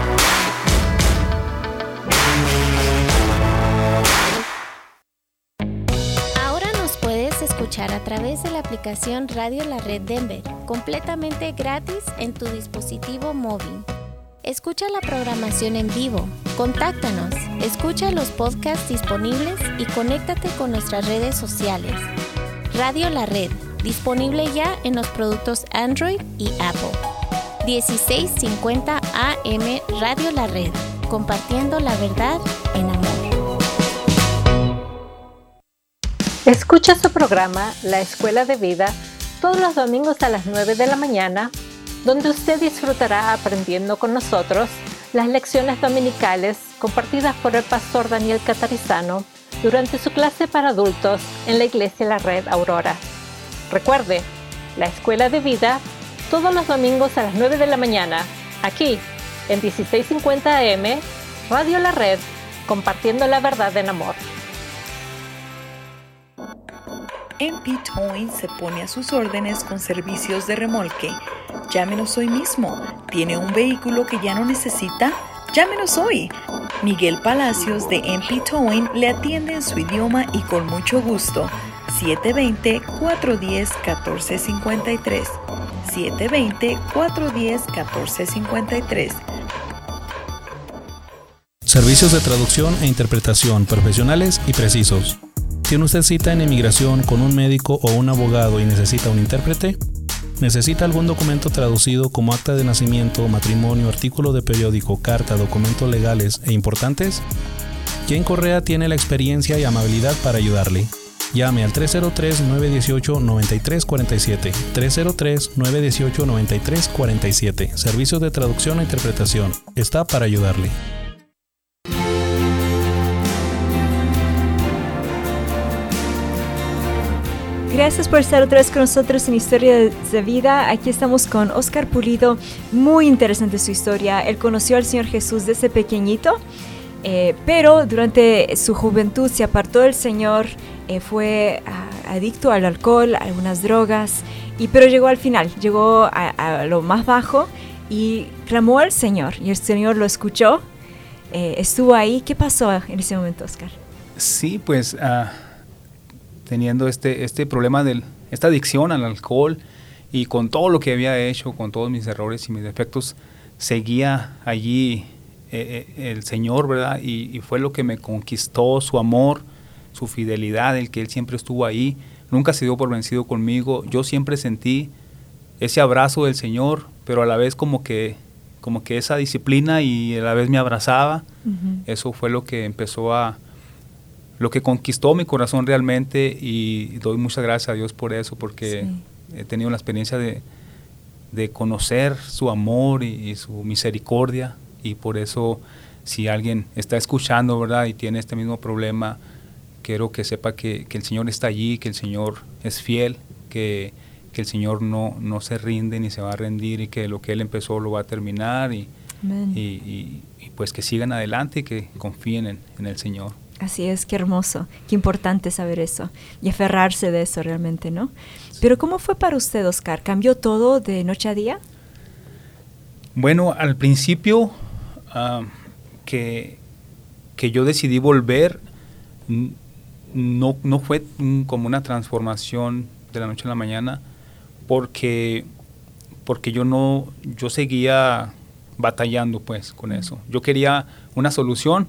Escuchar a través de la aplicación Radio La Red Denver, completamente gratis en tu dispositivo móvil. Escucha la programación en vivo, contáctanos, escucha los podcasts disponibles y conéctate con nuestras redes sociales. Radio La Red, disponible ya en los productos Android y Apple. dieciséis cincuenta A M Radio La Red, compartiendo la verdad en amor. Escucha su programa La Escuela de Vida todos los domingos a las nueve de la mañana, donde usted disfrutará aprendiendo con nosotros las lecciones dominicales compartidas por el pastor Daniel Catarizano durante su clase para adultos en la Iglesia La Red Aurora. Recuerde, La Escuela de Vida todos los domingos a las nueve de la mañana, aquí en dieciséis cincuenta A M, Radio La Red, compartiendo la verdad en amor. M P Towing se pone a sus órdenes con servicios de remolque. Llámenos hoy mismo. ¿Tiene un vehículo que ya no necesita? Llámenos hoy. Miguel Palacios de M P Towing le atiende en su idioma y con mucho gusto. siete dos cero, cuatro uno cero, uno cuatro cinco tres. siete dos cero, cuatro uno cero, uno cuatro cinco tres. Servicios de traducción e interpretación profesionales y precisos. ¿Tiene usted cita en inmigración con un médico o un abogado y necesita un intérprete? ¿Necesita algún documento traducido como acta de nacimiento, matrimonio, artículo de periódico, carta, documentos legales e importantes? Jen Correa tiene la experiencia y amabilidad para ayudarle. Llame al tres cero tres, nueve uno ocho, nueve tres cuatro siete, tres cero tres, nueve uno ocho, nueve tres cuatro siete. Servicios de traducción e interpretación. Está para ayudarle. Gracias por estar otra vez con nosotros en Historia de Vida. Aquí estamos con Oscar Pulido. Muy interesante su historia. Él conoció al Señor Jesús desde pequeñito, eh, pero durante su juventud se apartó del Señor, eh, fue uh, adicto al alcohol, a algunas drogas, y, pero llegó al final, llegó a, a lo más bajo y clamó al Señor, y el Señor lo escuchó, eh, estuvo ahí. ¿Qué pasó en ese momento, Oscar? Sí, pues... Uh... teniendo este, este problema, de esta adicción al alcohol y con todo lo que había hecho, con todos mis errores y mis defectos, seguía allí eh, eh, el Señor, ¿verdad? Y, y fue lo que me conquistó, su amor, su fidelidad, el que Él siempre estuvo ahí, nunca se dio por vencido conmigo. Yo siempre sentí ese abrazo del Señor, pero a la vez como que, como que esa disciplina, y a la vez me abrazaba. Uh-huh. Eso fue lo que empezó a, lo que conquistó mi corazón realmente, y doy muchas gracias a Dios por eso, porque sí. he tenido la experiencia de, de conocer su amor y, y su misericordia, y por eso si alguien está escuchando, ¿verdad?, y tiene este mismo problema, quiero que sepa que, que el Señor está allí, que el Señor es fiel, que, que el Señor no, no se rinde ni se va a rendir, y que lo que Él empezó lo va a terminar, y, y, y, y pues que sigan adelante y que confíen en, en el Señor. Así es, qué hermoso, qué importante saber eso y aferrarse de eso realmente, ¿no? Sí. Pero ¿cómo fue para usted, Oscar? ¿Cambió todo de noche a día? Bueno, al principio uh, que, que yo decidí volver, no, no fue un, como una transformación de la noche a la mañana, porque, porque yo no, yo seguía batallando pues con eso. Yo quería una solución,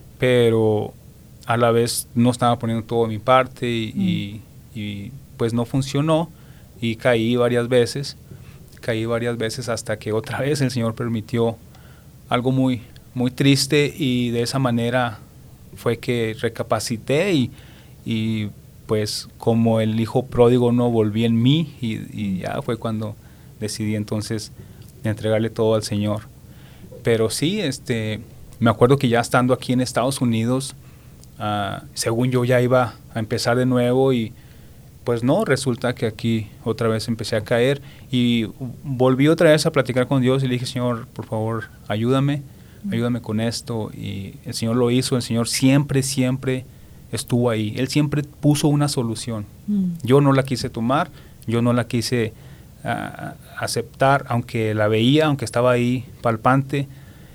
pero a la vez no estaba poniendo todo de mi parte, y, mm. y, y pues no funcionó, y caí varias veces, caí varias veces hasta que otra vez el Señor permitió algo muy, muy triste, y de esa manera fue que recapacité, y, y pues como el hijo pródigo no volví en mí, y, y ya fue cuando decidí entonces entregarle todo al Señor. Pero sí, este, me acuerdo que ya estando aquí en Estados Unidos, Uh, según yo ya iba a empezar de nuevo, y pues no, resulta que aquí otra vez empecé a caer, y volví otra vez a platicar con Dios, y le dije: Señor, por favor, ayúdame, ayúdame con esto, y el Señor lo hizo. El Señor siempre, siempre estuvo ahí, Él siempre puso una solución. Mm. Yo no la quise tomar, yo no la quise uh, aceptar, aunque la veía, aunque estaba ahí palpante,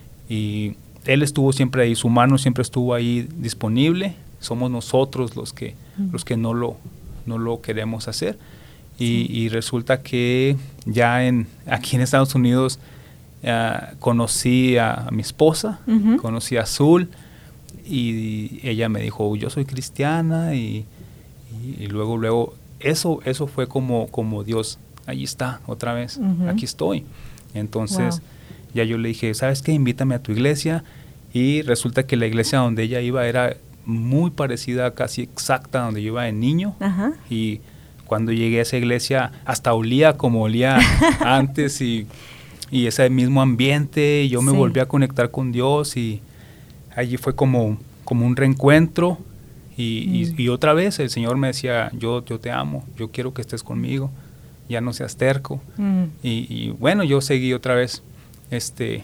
y Él estuvo siempre ahí, su mano siempre estuvo ahí disponible. Somos nosotros los que, mm. los que no, lo, no lo queremos hacer. Y, sí. y resulta que ya en, aquí en Estados Unidos uh, conocí a, a mi esposa, uh-huh. conocí a Azul, y, y ella me dijo: yo soy cristiana, y, y, y luego, luego, eso, eso fue como, como Dios, allí está, otra vez, uh-huh. aquí estoy. Entonces, wow. ya yo le dije: ¿sabes qué? Invítame a tu iglesia. Y resulta que la iglesia donde ella iba era muy parecida, casi exacta, donde yo iba de niño. Ajá. Y cuando llegué a esa iglesia, hasta olía como olía antes, y, y ese mismo ambiente, y yo me sí. volví a conectar con Dios, y allí fue como, como un reencuentro, y, mm. y, y otra vez el Señor me decía: yo, yo te amo, yo quiero que estés conmigo, ya no seas terco. Mm. Y, y bueno, yo seguí otra vez este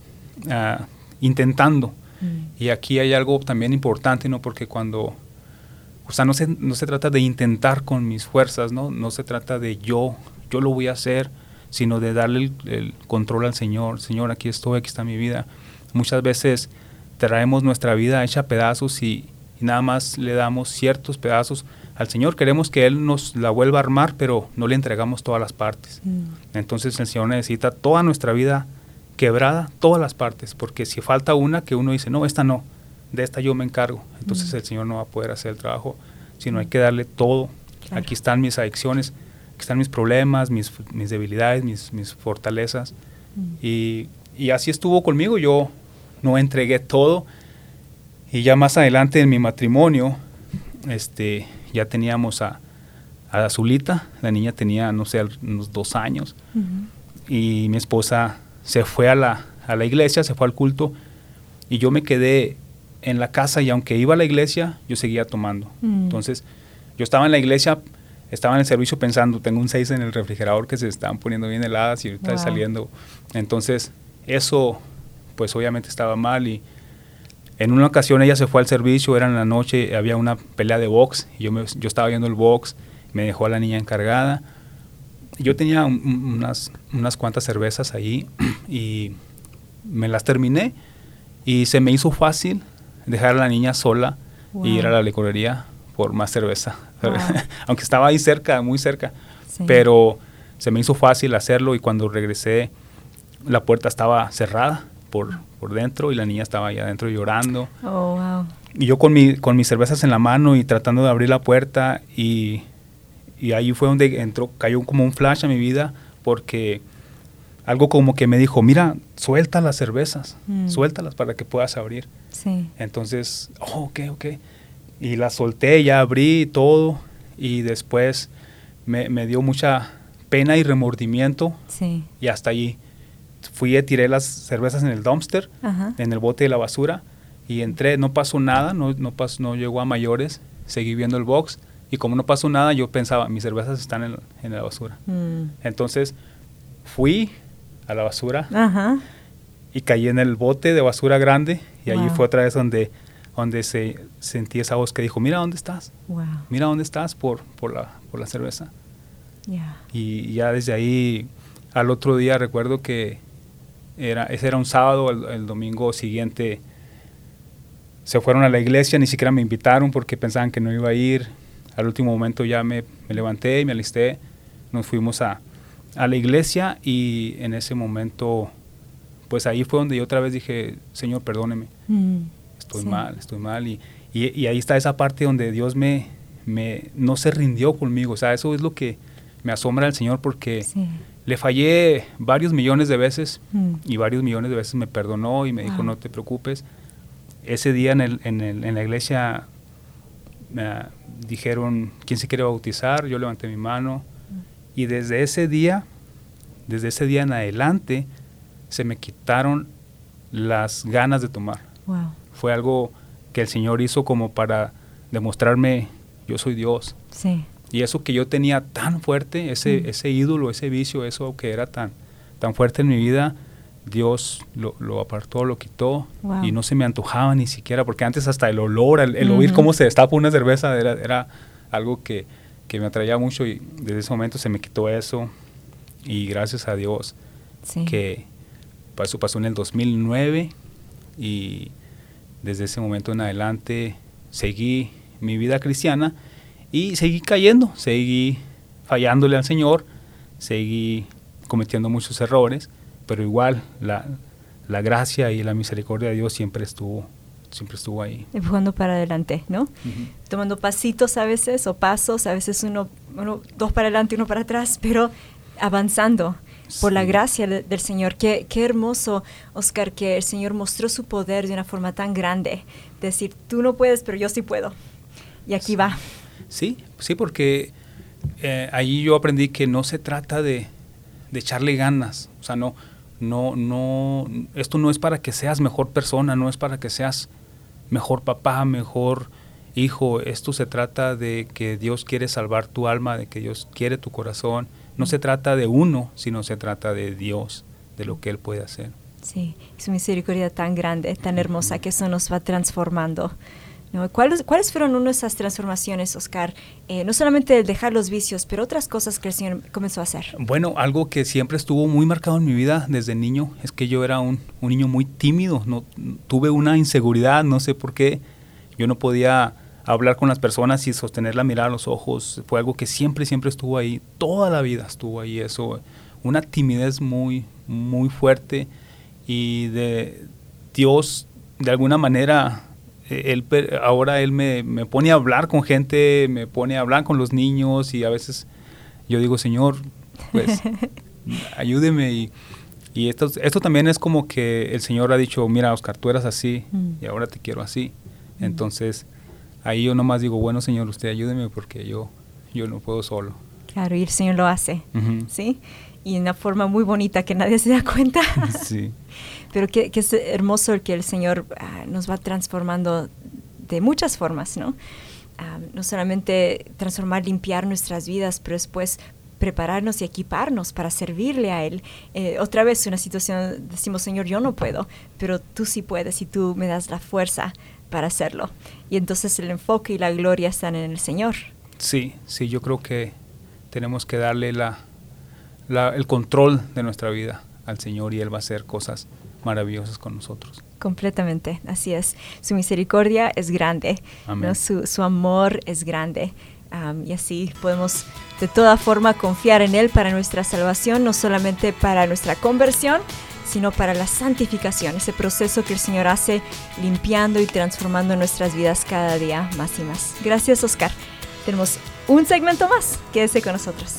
uh, intentando. Mm. Y aquí hay algo también importante, ¿no? Porque cuando, o sea, no se, no se trata de intentar con mis fuerzas, ¿no? No se trata de yo, yo lo voy a hacer, sino de darle el, el control al Señor. Señor, aquí estoy, aquí está mi vida. Muchas veces traemos nuestra vida hecha pedazos, y, y nada más le damos ciertos pedazos al Señor. Queremos que Él nos la vuelva a armar, pero no le entregamos todas las partes. Mm. Entonces el Señor necesita toda nuestra vida quebrada, todas las partes, porque si falta una que uno dice: no, esta no, de esta yo me encargo, entonces mm. el Señor no va a poder hacer el trabajo, sino hay que darle todo. Claro. Aquí están mis adicciones, aquí están mis problemas, mis, mis debilidades, mis, mis fortalezas, mm. y, y así estuvo conmigo. Yo no entregué todo, y ya más adelante en mi matrimonio, este, ya teníamos a, a Azulita, la niña tenía, no sé, unos dos años, mm. y mi esposa se fue a la, a la iglesia, se fue al culto, y yo me quedé en la casa, y aunque iba a la iglesia, yo seguía tomando. Mm. Entonces, yo estaba en la iglesia, estaba en el servicio pensando: tengo un seis en el refrigerador que se están poniendo bien heladas, y ahorita wow. saliendo. Entonces, eso, pues obviamente estaba mal, y en una ocasión ella se fue al servicio, era en la noche, había una pelea de box, y yo, me, yo estaba viendo el box, me dejó a la niña encargada. Yo tenía un, unas, unas cuantas cervezas ahí, y me las terminé, y se me hizo fácil dejar a la niña sola wow. y ir a la licorería por más cerveza. Wow. Aunque estaba ahí cerca, muy cerca. Sí. Pero se me hizo fácil hacerlo y cuando regresé la puerta estaba cerrada por, por dentro y la niña estaba allá adentro llorando. Oh, wow. Y yo con, mi, con mis cervezas en la mano y tratando de abrir la puerta y, y ahí fue donde entró, cayó como un flash a mi vida porque algo como que me dijo, mira, suelta las cervezas, mm. suéltalas para que puedas abrir. Sí. Entonces, oh, ok, ok. Y las solté, ya abrí todo y después me, me dio mucha pena y remordimiento. Sí. Y hasta allí. Fui y tiré las cervezas en el dumpster, Ajá. en el bote de la basura y entré, no pasó nada, no, no, pasó, no llegó a mayores, seguí viendo el box y como no pasó nada yo pensaba, mis cervezas están en, en la basura. Mm. Entonces fui a la basura Ajá. y caí en el bote de basura grande y wow. allí fue otra vez donde, donde se, sentí esa voz que dijo, mira dónde estás, wow. mira dónde estás por, por, la, por la cerveza. Yeah. Y ya desde ahí, al otro día recuerdo que era, ese era un sábado, el, el domingo siguiente se fueron a la iglesia, ni siquiera me invitaron porque pensaban que no iba a ir. Al último momento ya me, me levanté y me alisté, nos fuimos a, a la iglesia y en ese momento, pues ahí fue donde yo otra vez dije, Señor, perdóneme, mm, estoy sí. mal, estoy mal. Y, y, y ahí está esa parte donde Dios me, me, no se rindió conmigo, o sea, eso es lo que me asombra al Señor porque sí. le fallé varios millones de veces mm. y varios millones de veces me perdonó y me wow. dijo, no te preocupes. Ese día en, el, en, el, en la iglesia me dijeron, ¿quién se quiere bautizar? Yo levanté mi mano mm. y desde ese día, desde ese día en adelante, se me quitaron las ganas de tomar. Wow. Fue algo que el Señor hizo como para demostrarme, yo soy Dios. Sí. Y eso que yo tenía tan fuerte, ese, mm. ese ídolo, ese vicio, eso que era tan, tan fuerte en mi vida, Dios lo, lo apartó, lo quitó wow. y no se me antojaba ni siquiera, porque antes hasta el olor, el, el uh-huh. oír cómo se destapa una cerveza era, era algo que, que me atraía mucho y desde ese momento se me quitó eso y gracias a Dios sí. que eso pasó en el dos mil nueve y desde ese momento en adelante seguí mi vida cristiana y seguí cayendo, seguí fallándole al Señor, seguí cometiendo muchos errores, pero igual la, la gracia y la misericordia de Dios siempre estuvo, siempre estuvo ahí. Empujando para adelante, ¿no? Uh-huh. Tomando pasitos a veces, o pasos, a veces uno, uno, dos para adelante, uno para atrás, pero avanzando sí. por la gracia de, del Señor. Qué, qué hermoso, Oscar, que el Señor mostró su poder de una forma tan grande. Decir, tú no puedes, pero yo sí puedo. Y aquí sí. va. Sí, sí, porque eh, ahí yo aprendí que no se trata de, de echarle ganas, o sea, no, no, no, esto no es para que seas mejor persona, no es para que seas mejor papá, mejor hijo, esto se trata de que Dios quiere salvar tu alma, de que Dios quiere tu corazón, no se trata de uno, sino se trata de Dios, de lo que Él puede hacer. Sí, su misericordia tan grande, tan hermosa, que eso nos va transformando. ¿No? ¿Cuáles, ¿Cuáles fueron una de esas transformaciones, Oscar? Eh, no solamente el dejar los vicios, pero otras cosas que el Señor comenzó a hacer. Bueno, algo que siempre estuvo muy marcado en mi vida desde niño es que yo era un, un niño muy tímido. No, tuve una inseguridad, no sé por qué. Yo no podía hablar con las personas y sostener la mirada a los ojos. Fue algo que siempre, siempre estuvo ahí. Toda la vida estuvo ahí eso. Una timidez muy, muy fuerte. Y de Dios, de alguna manera... Él, ahora él me, me pone a hablar con gente, me pone a hablar con los niños y a veces yo digo, Señor, pues ayúdeme y, y esto, esto también es como que el Señor ha dicho, mira Oscar, tú eras así mm. y ahora te quiero así. Mm. Entonces ahí yo nomás digo, bueno Señor, usted ayúdeme porque yo, yo no puedo solo. Claro, y el Señor lo hace, uh-huh. ¿sí? Y de una forma muy bonita que nadie se da cuenta. Sí. Pero que, que es hermoso el que el Señor uh, nos va transformando de muchas formas, ¿no? Uh, no solamente transformar, limpiar nuestras vidas, pero después prepararnos y equiparnos para servirle a Él. Eh, otra vez una situación, decimos, Señor, yo no puedo, pero tú sí puedes y tú me das la fuerza para hacerlo. Y entonces el enfoque y la gloria están en el Señor. Sí, sí, yo creo que tenemos que darle la, la, el control de nuestra vida al Señor y Él va a hacer cosas maravillosas con nosotros. Completamente, así es. Su misericordia es grande, ¿no? su, su amor es grande. Um, y así podemos de toda forma confiar en Él para nuestra salvación, no solamente para nuestra conversión, sino para la santificación, ese proceso que el Señor hace limpiando y transformando nuestras vidas cada día más y más. Gracias, Oscar. Tenemos un segmento más. Quédese con nosotros.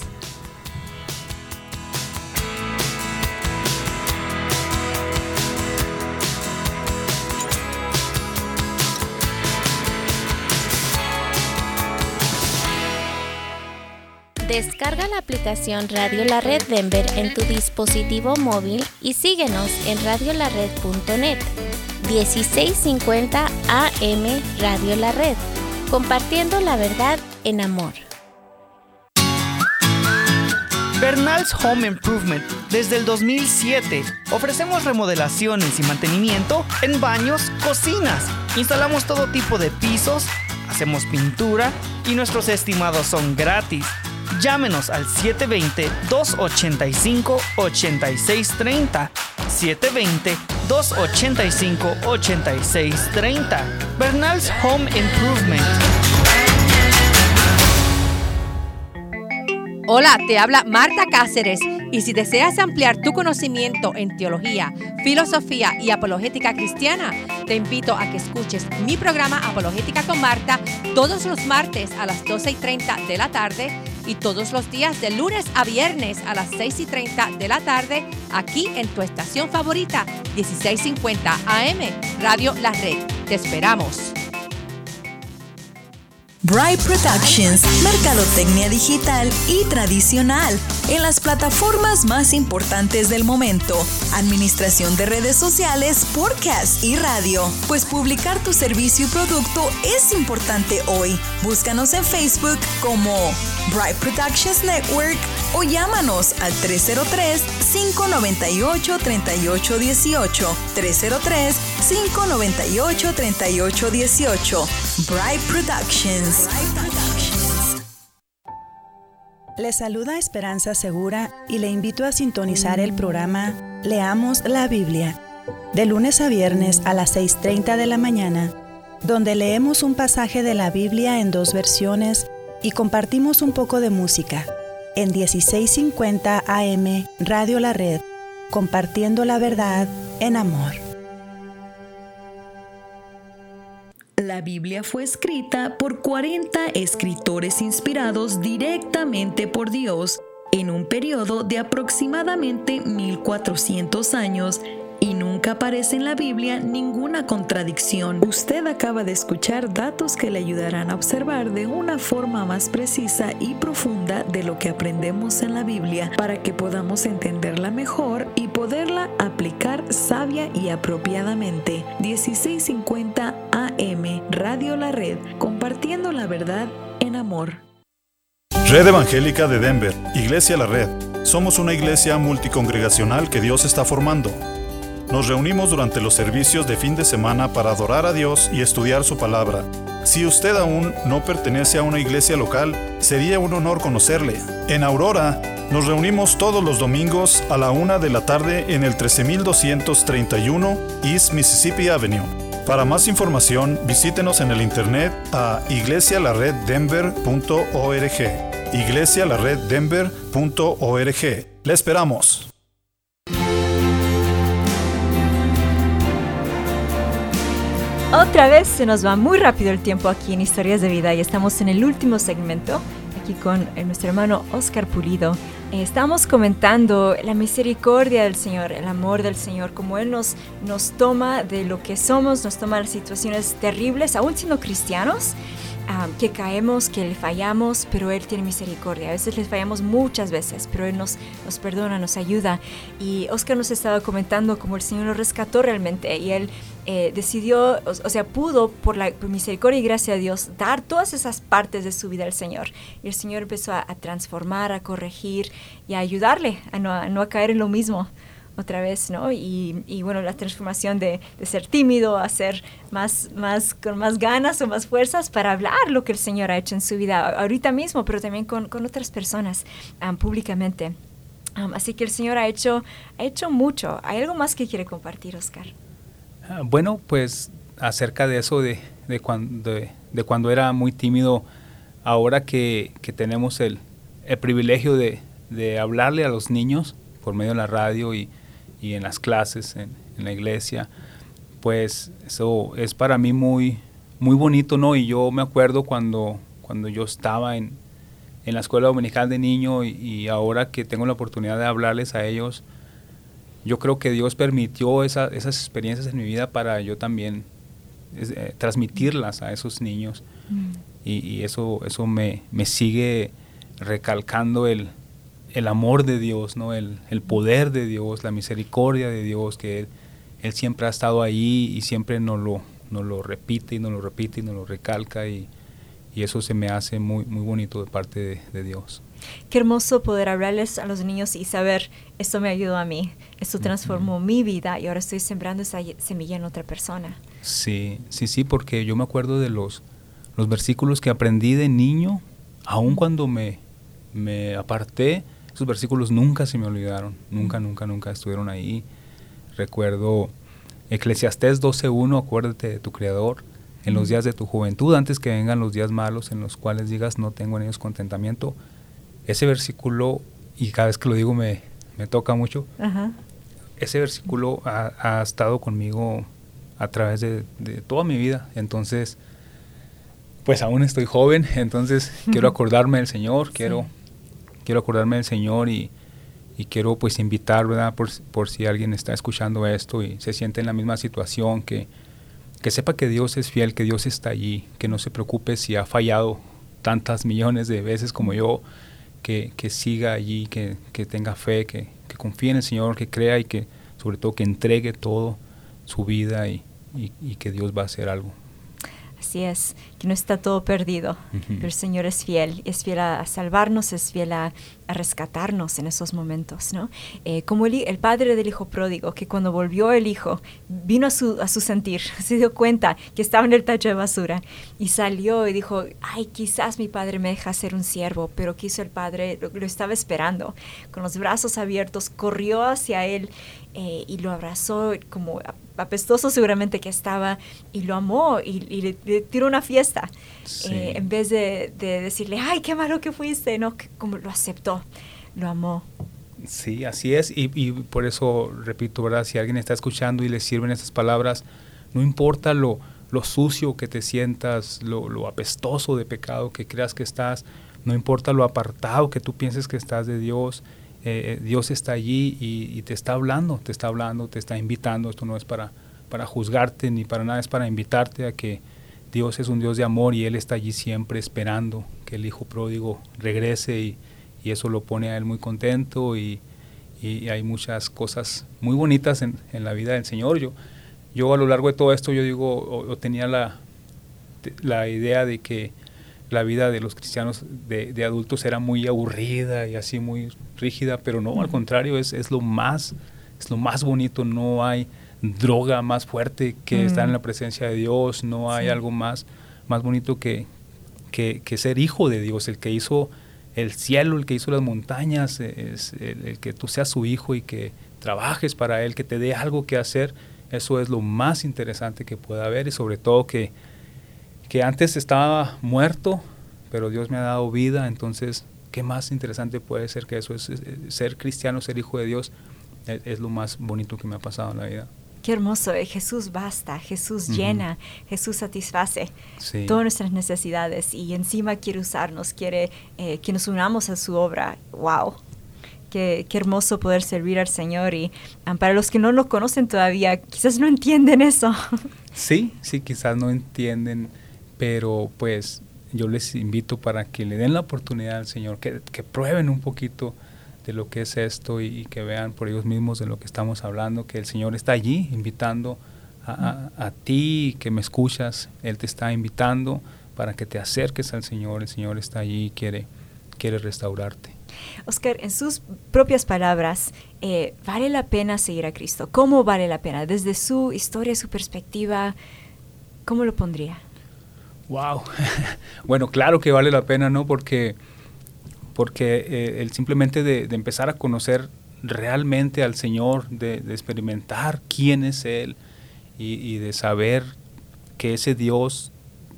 Descarga la aplicación Radio La Red Denver en tu dispositivo móvil y síguenos en radio la red punto net. dieciséis cincuenta A M Radio La Red, compartiendo la verdad en amor. Bernal's Home Improvement. Desde el dos mil siete ofrecemos remodelaciones y mantenimiento en baños, cocinas. Instalamos todo tipo de pisos, hacemos pintura y nuestros estimados son gratis. Llámenos al siete dos cero, dos ocho cinco, ocho seis tres cero. siete dos cero, dos ocho cinco, ocho seis tres cero. Bernal's Home Improvement. Hola, te habla Marta Cáceres y si deseas ampliar tu conocimiento en teología, filosofía y apologética cristiana, te invito a que escuches mi programa Apologética con Marta todos los martes a las doce y treinta de la tarde y todos los días de lunes a viernes a las seis y treinta de la tarde aquí en tu estación favorita, dieciséis cincuenta A M, Radio La Red. Te esperamos. Bright Productions, mercadotecnia digital y tradicional en las plataformas más importantes del momento, administración de redes sociales, podcast y radio. Pues publicar tu servicio y producto es importante hoy. Búscanos en Facebook como Bright Productions Network o llámanos al tres cero tres, cinco nueve ocho, tres ocho uno ocho, tres cero tres, cinco nueve ocho, tres ocho uno ocho. Bright Productions. Les saluda Esperanza Segura y le invito a sintonizar el programa Leamos la Biblia, de lunes a viernes a las seis treinta de la mañana, donde leemos un pasaje de la Biblia en dos versiones y compartimos un poco de música, en dieciséis cincuenta A M Radio La Red, compartiendo la verdad en amor. La Biblia fue escrita por cuarenta escritores inspirados directamente por Dios en un periodo de aproximadamente mil cuatrocientos años y nunca aparece en la Biblia ninguna contradicción. Usted acaba de escuchar datos que le ayudarán a observar de una forma más precisa y profunda de lo que aprendemos en la Biblia para que podamos entenderla mejor y poderla aplicar sabia y apropiadamente. dieciséis cincuenta A M Radio La Red, compartiendo la verdad en amor. Red Evangélica de Denver, Iglesia La Red. Somos una iglesia multicongregacional que Dios está formando. Nos reunimos durante los servicios de fin de semana para adorar a Dios y estudiar su palabra. Si usted aún no pertenece a una iglesia local, sería un honor conocerle. En Aurora, nos reunimos todos los domingos a la una de la tarde en el trece mil doscientos treinta y uno East Mississippi Avenue. Para más información, visítenos en el internet a iglesia la red denver punto org. iglesia la red denver punto org. ¡Le esperamos! Otra vez se nos va muy rápido el tiempo aquí en Historias de Vida y estamos en el último segmento, aquí con nuestro hermano Oscar Pulido. Eh, estamos comentando la misericordia del Señor, el amor del Señor, como Él nos, nos toma de lo que somos, nos toma de las situaciones terribles, aún siendo cristianos, um, que caemos, que le fallamos, pero Él tiene misericordia. A veces le fallamos muchas veces, pero Él nos, nos perdona, nos ayuda. Y Oscar nos estaba comentando cómo el Señor lo rescató realmente y Él Eh, decidió, o, o sea, pudo, por la por misericordia y gracia de Dios, dar todas esas partes de su vida al Señor. Y el Señor empezó a, a transformar, a corregir y a ayudarle a no, a no a caer en lo mismo otra vez, ¿no? Y, y bueno, la transformación de, de ser tímido a ser más, más, con más ganas o más fuerzas para hablar lo que el Señor ha hecho en su vida, ahorita mismo, pero también con, con otras personas, um, públicamente. Um, así que el Señor ha hecho, ha hecho mucho. ¿Hay algo más que quiere compartir, Oscar? Bueno, pues acerca de eso, de, de, cuando, de, de cuando era muy tímido, ahora que, que tenemos el, el privilegio de, de hablarle a los niños por medio de la radio y, y en las clases, en, en la iglesia, pues eso es para mí muy, muy bonito, ¿no? Y yo me acuerdo cuando, cuando yo estaba en, en la escuela dominical de niño y, y ahora que tengo la oportunidad de hablarles a ellos, yo creo que Dios permitió esa, esas experiencias en mi vida para yo también eh, transmitirlas a esos niños. Mm. Y, y eso, eso me, me sigue recalcando el, el amor de Dios, ¿no? El, el poder de Dios, la misericordia de Dios, que Él, él siempre ha estado ahí y siempre nos lo, nos lo repite y nos lo repite y nos lo recalca, y, y eso se me hace muy, muy bonito de parte de, de Dios. Qué hermoso poder hablarles a los niños y saber, esto me ayudó a mí, esto transformó uh-huh. mi vida y ahora estoy sembrando esa semilla en otra persona. Sí, sí, sí, porque yo me acuerdo de los, los versículos que aprendí de niño, aun cuando me, me aparté, esos versículos nunca se me olvidaron, nunca, uh-huh. nunca, nunca estuvieron ahí. Recuerdo Eclesiastés doce uno, acuérdate de tu Creador en uh-huh. los días de tu juventud, antes que vengan los días malos en los cuales digas no tengo en ellos contentamiento. Ese versículo, y cada vez que lo digo me, me toca mucho, uh-huh. ese versículo ha, ha estado conmigo a través de, de toda mi vida. Entonces, pues aún estoy joven, entonces uh-huh. quiero acordarme del Señor, sí. quiero, quiero acordarme del Señor y, y quiero pues invitar, ¿verdad? Por, por si alguien está escuchando esto y se siente en la misma situación, que, que sepa que Dios es fiel, que Dios está allí, que no se preocupe si ha fallado tantas millones de veces como yo, que, que siga allí, que, que tenga fe, que, que confíe en el Señor, que crea y que sobre todo que entregue todo su vida y, y, y que Dios va a hacer algo. Así es, que no está todo perdido, uh-huh. pero el Señor es fiel, es fiel a, a salvarnos, es fiel a, a rescatarnos en esos momentos, ¿no? Eh, como el, el padre del hijo pródigo, que cuando volvió el hijo, vino a su, a su sentir, se dio cuenta que estaba en el tacho de basura y salió y dijo, ay, quizás mi padre me deja ser un siervo, pero quiso el padre, lo, lo estaba esperando, con los brazos abiertos, corrió hacia él eh, y lo abrazó como apestoso seguramente que estaba, y lo amó y, y le, le tiró una fiesta, sí. eh, en vez de, de decirle, ay, qué malo que fuiste, no, que como lo aceptó, lo amó. Sí, así es, y, y por eso repito, ¿verdad? Si alguien está escuchando y le sirven estas palabras, no importa lo, lo sucio que te sientas, lo, lo apestoso de pecado que creas que estás, no importa lo apartado que tú pienses que estás de Dios, Eh, Dios está allí y, y te está hablando, te está hablando, te está invitando. Esto no es para, para juzgarte ni para nada, es para invitarte a que Dios es un Dios de amor y Él está allí siempre esperando que el hijo pródigo regrese, y, y eso lo pone a Él muy contento, y, y hay muchas cosas muy bonitas en, en la vida del Señor. Yo, yo a lo largo de todo esto yo digo, o, o tenía la, la idea de que la vida de los cristianos de, de adultos era muy aburrida y así muy rígida, pero no, al contrario, es, es lo más es lo más bonito. No hay droga más fuerte que mm. estar en la presencia de Dios, no hay sí. algo más, más bonito que, que, que ser hijo de Dios, el que hizo el cielo, el que hizo las montañas, es el, el que tú seas su hijo y que trabajes para Él, que te dé algo que hacer. Eso es lo más interesante que pueda haber, y sobre todo que que antes estaba muerto, pero Dios me ha dado vida. Entonces, ¿qué más interesante puede ser que eso? Es, es, es ser cristiano, ser hijo de Dios, es, es lo más bonito que me ha pasado en la vida. Qué hermoso, eh. Jesús basta, Jesús uh-huh. llena, Jesús satisface sí. todas nuestras necesidades, y encima quiere usarnos, quiere eh, que nos unamos a su obra. ¡Wow! Qué, qué hermoso poder servir al Señor, y um, para los que no lo conocen todavía, quizás no entienden eso. Sí, sí, quizás no entienden, pero pues yo les invito para que le den la oportunidad al Señor, que, que prueben un poquito de lo que es esto, y, y que vean por ellos mismos de lo que estamos hablando, que el Señor está allí invitando a, a, a ti que me escuchas. Él te está invitando para que te acerques al Señor. El Señor está allí y quiere, quiere restaurarte. Oscar, en sus propias palabras, eh, ¿vale la pena seguir a Cristo? ¿Cómo vale la pena? Desde su historia, su perspectiva, ¿cómo lo pondría? Wow, bueno, claro que vale la pena, ¿no? Porque, porque eh, el simplemente de, de empezar a conocer realmente al Señor, de, de experimentar quién es Él, y, y de saber que ese Dios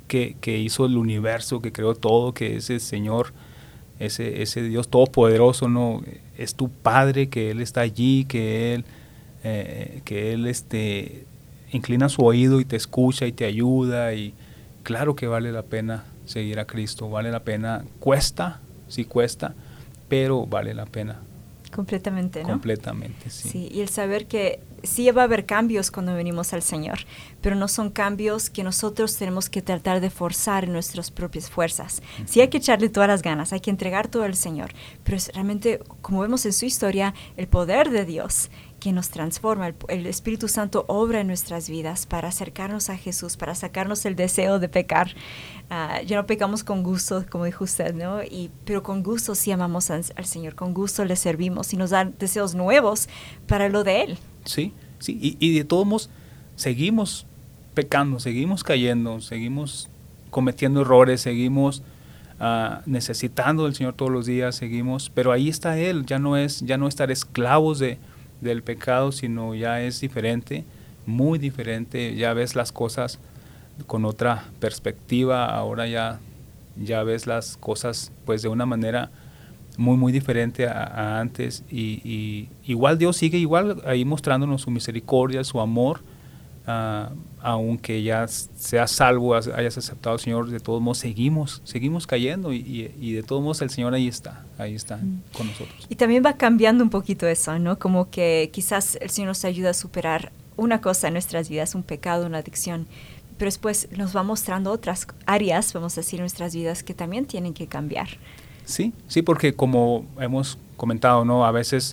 que, que hizo el universo, que creó todo, que ese Señor, ese, ese Dios todopoderoso, ¿no? Es tu Padre, que Él está allí, que Él, eh, que Él este, inclina su oído y te escucha y te ayuda, y claro que vale la pena seguir a Cristo, vale la pena, cuesta, sí cuesta, pero vale la pena. Completamente, ¿no? Completamente, sí. Sí, y el saber que sí va a haber cambios cuando venimos al Señor, pero no son cambios que nosotros tenemos que tratar de forzar en nuestras propias fuerzas. Uh-huh. Sí hay que echarle todas las ganas, hay que entregar todo al Señor, pero es realmente, como vemos en su historia, el poder de Dios que nos transforma, el, el Espíritu Santo obra en nuestras vidas para acercarnos a Jesús, para sacarnos el deseo de pecar. Uh, ya no pecamos con gusto, como dijo usted, ¿no? Y, pero con gusto sí amamos al, al Señor, con gusto le servimos y nos da deseos nuevos para lo de Él. Sí, sí, y, y de todos modos seguimos pecando, seguimos cayendo, seguimos cometiendo errores, seguimos uh, necesitando del Señor todos los días, seguimos, pero ahí está Él, ya no es, ya no estar esclavos de del pecado, sino ya es diferente, muy diferente, ya ves las cosas con otra perspectiva, ahora ya, ya ves las cosas pues de una manera muy muy diferente a, a antes, y, y igual Dios sigue igual ahí mostrándonos su misericordia, su amor, uh, aunque ya seas salvo, hayas aceptado al Señor, de todos modos seguimos, seguimos cayendo, y, y, y de todos modos el Señor ahí está, ahí está mm. con nosotros. Y también va cambiando un poquito eso, ¿no? Como que quizás el Señor nos ayuda a superar una cosa en nuestras vidas, un pecado, una adicción, pero después nos va mostrando otras áreas, vamos a decir, en nuestras vidas que también tienen que cambiar. Sí, sí, porque como hemos comentado, ¿no? A veces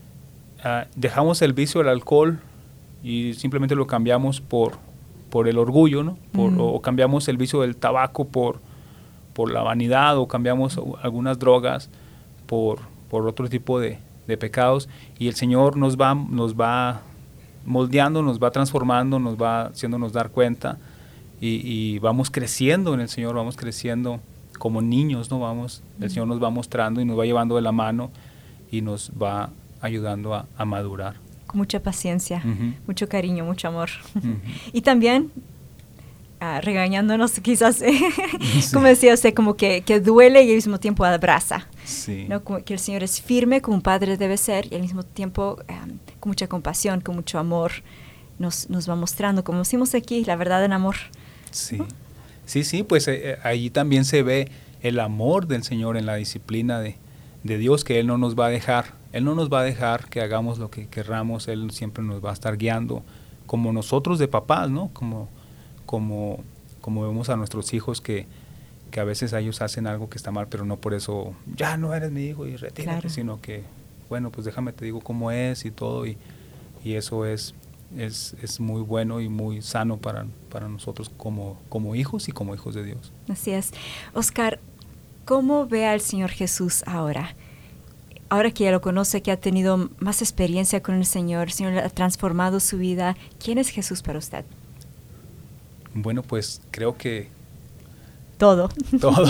uh, dejamos el vicio del alcohol y simplemente lo cambiamos por por el orgullo, ¿no? Por, mm. o cambiamos el vicio del tabaco por, por la vanidad, o cambiamos algunas drogas por, por otro tipo de, de pecados, y el Señor nos va, nos va moldeando, nos va transformando, nos va haciéndonos dar cuenta, y, y vamos creciendo en el Señor, vamos creciendo como niños, ¿no? Vamos, mm. el Señor nos va mostrando y nos va llevando de la mano y nos va ayudando a, a madurar. Mucha paciencia, uh-huh. mucho cariño, mucho amor. Uh-huh. Y también uh, regañándonos quizás, sí. como decía usted, como que, que duele y al mismo tiempo abraza. Sí. ¿No? Como que el Señor es firme como un padre debe ser, y al mismo tiempo um, con mucha compasión, con mucho amor, nos, nos va mostrando, como decimos aquí, la verdad en amor. Sí, ¿no? sí, sí, pues eh, ahí también se ve el amor del Señor en la disciplina de, de Dios, que Él no nos va a dejar. Él no nos va a dejar que hagamos lo que querramos, Él siempre nos va a estar guiando, como nosotros de papás, ¿no? Como, como, como vemos a nuestros hijos que, que a veces ellos hacen algo que está mal, pero no por eso, ya no eres mi hijo y retírate, claro. Sino que, bueno, pues déjame te digo cómo es y todo, y, y eso es, es, es muy bueno y muy sano para, para nosotros como, como hijos y como hijos de Dios. Así es. Oscar, ¿cómo ve al Señor Jesús ahora? Ahora que ya lo conoce, que ha tenido más experiencia con el Señor, el Señor ha transformado su vida, ¿quién es Jesús para usted? Bueno, pues creo que... Todo. Todo.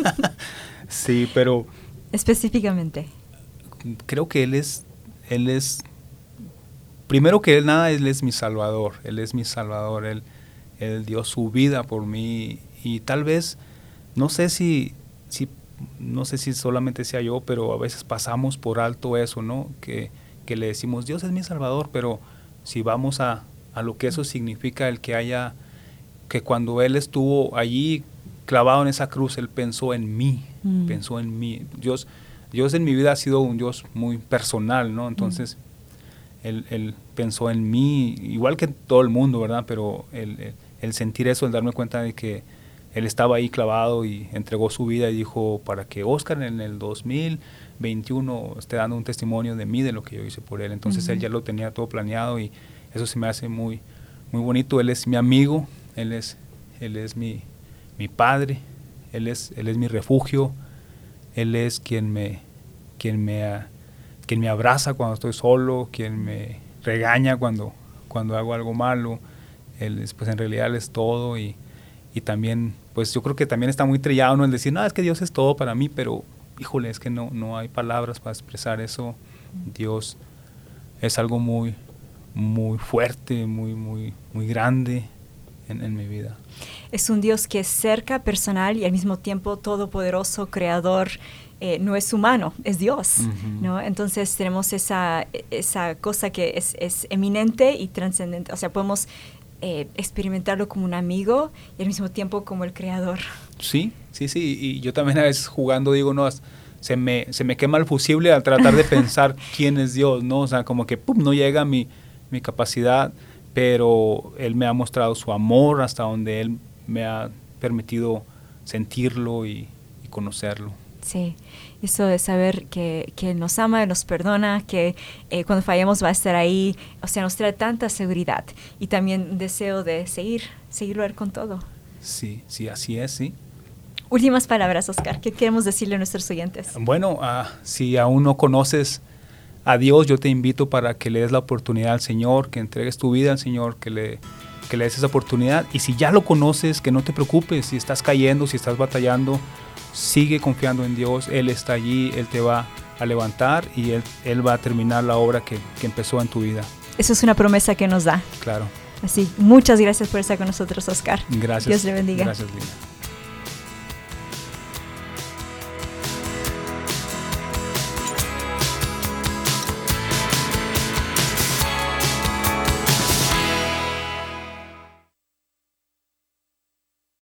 Sí, pero... Específicamente. Creo que Él es, Él es... Primero que Él nada, Él es mi Salvador. Él es mi Salvador. Él, Él dio su vida por mí. Y tal vez, no sé si... si no sé si solamente sea yo, pero a veces pasamos por alto eso, ¿no? Que, que le decimos, Dios es mi Salvador, pero si vamos a, a lo que eso significa, el que haya, que cuando Él estuvo allí clavado en esa cruz, Él pensó en mí, mm. pensó en mí. Dios, Dios en mi vida ha sido un Dios muy personal, ¿no? Entonces, mm. él, él pensó en mí, igual que todo el mundo, ¿verdad? Pero el, el, el sentir eso, el darme cuenta de que Él estaba ahí clavado y entregó su vida y dijo, para que Oscar en el dos mil veintiuno esté dando un testimonio de mí, de lo que yo hice por él. Entonces uh-huh. Él ya lo tenía todo planeado y eso se me hace muy, muy bonito. Él es mi amigo, Él es, él es mi, mi padre, él es, él es mi refugio, Él es quien me, quien me, quien me abraza cuando estoy solo, quien me regaña cuando, cuando hago algo malo. Él es, pues en realidad Él es todo y Y también, pues yo creo que también está muy trillado, ¿no? El decir, no, es que Dios es todo para mí, pero, híjole, es que no, no hay palabras para expresar eso. Dios es algo muy, muy fuerte, muy, muy, muy grande. en, en mi vida. Es un Dios que es cerca, personal y al mismo tiempo todopoderoso, creador. Eh, no es humano, es Dios, uh-huh. ¿no? Entonces tenemos esa, esa cosa que es, es eminente y trascendente. O sea, podemos eh, experimentarlo como un amigo y al mismo tiempo como el creador. Sí, sí, sí. Y yo también a veces jugando digo, no, se me, se me quema el fusible al tratar de pensar quién es Dios, ¿no? O sea, como que pum, no llega mi, mi capacidad, pero Él me ha mostrado su amor hasta donde Él me ha permitido sentirlo y, y conocerlo. Sí, eso de saber que, que nos ama, nos perdona, que eh, cuando fallamos va a estar ahí, o sea, nos trae tanta seguridad y también un deseo de seguir, seguirlo a Él con todo. Sí, sí, así es, sí. Últimas palabras, Oscar, ¿qué queremos decirle a nuestros oyentes? Bueno, uh, si aún no conoces a Dios, yo te invito para que le des la oportunidad al Señor, que entregues tu vida al Señor, que le, que le des esa oportunidad. Y si ya lo conoces, que no te preocupes, si estás cayendo, si estás batallando, sigue confiando en Dios. Él está allí, Él te va a levantar y Él, él va a terminar la obra que, que empezó en tu vida. Eso es una promesa que nos da. Claro. Así, muchas gracias por estar con nosotros, Oscar. Gracias. Dios le bendiga. Gracias, Lina.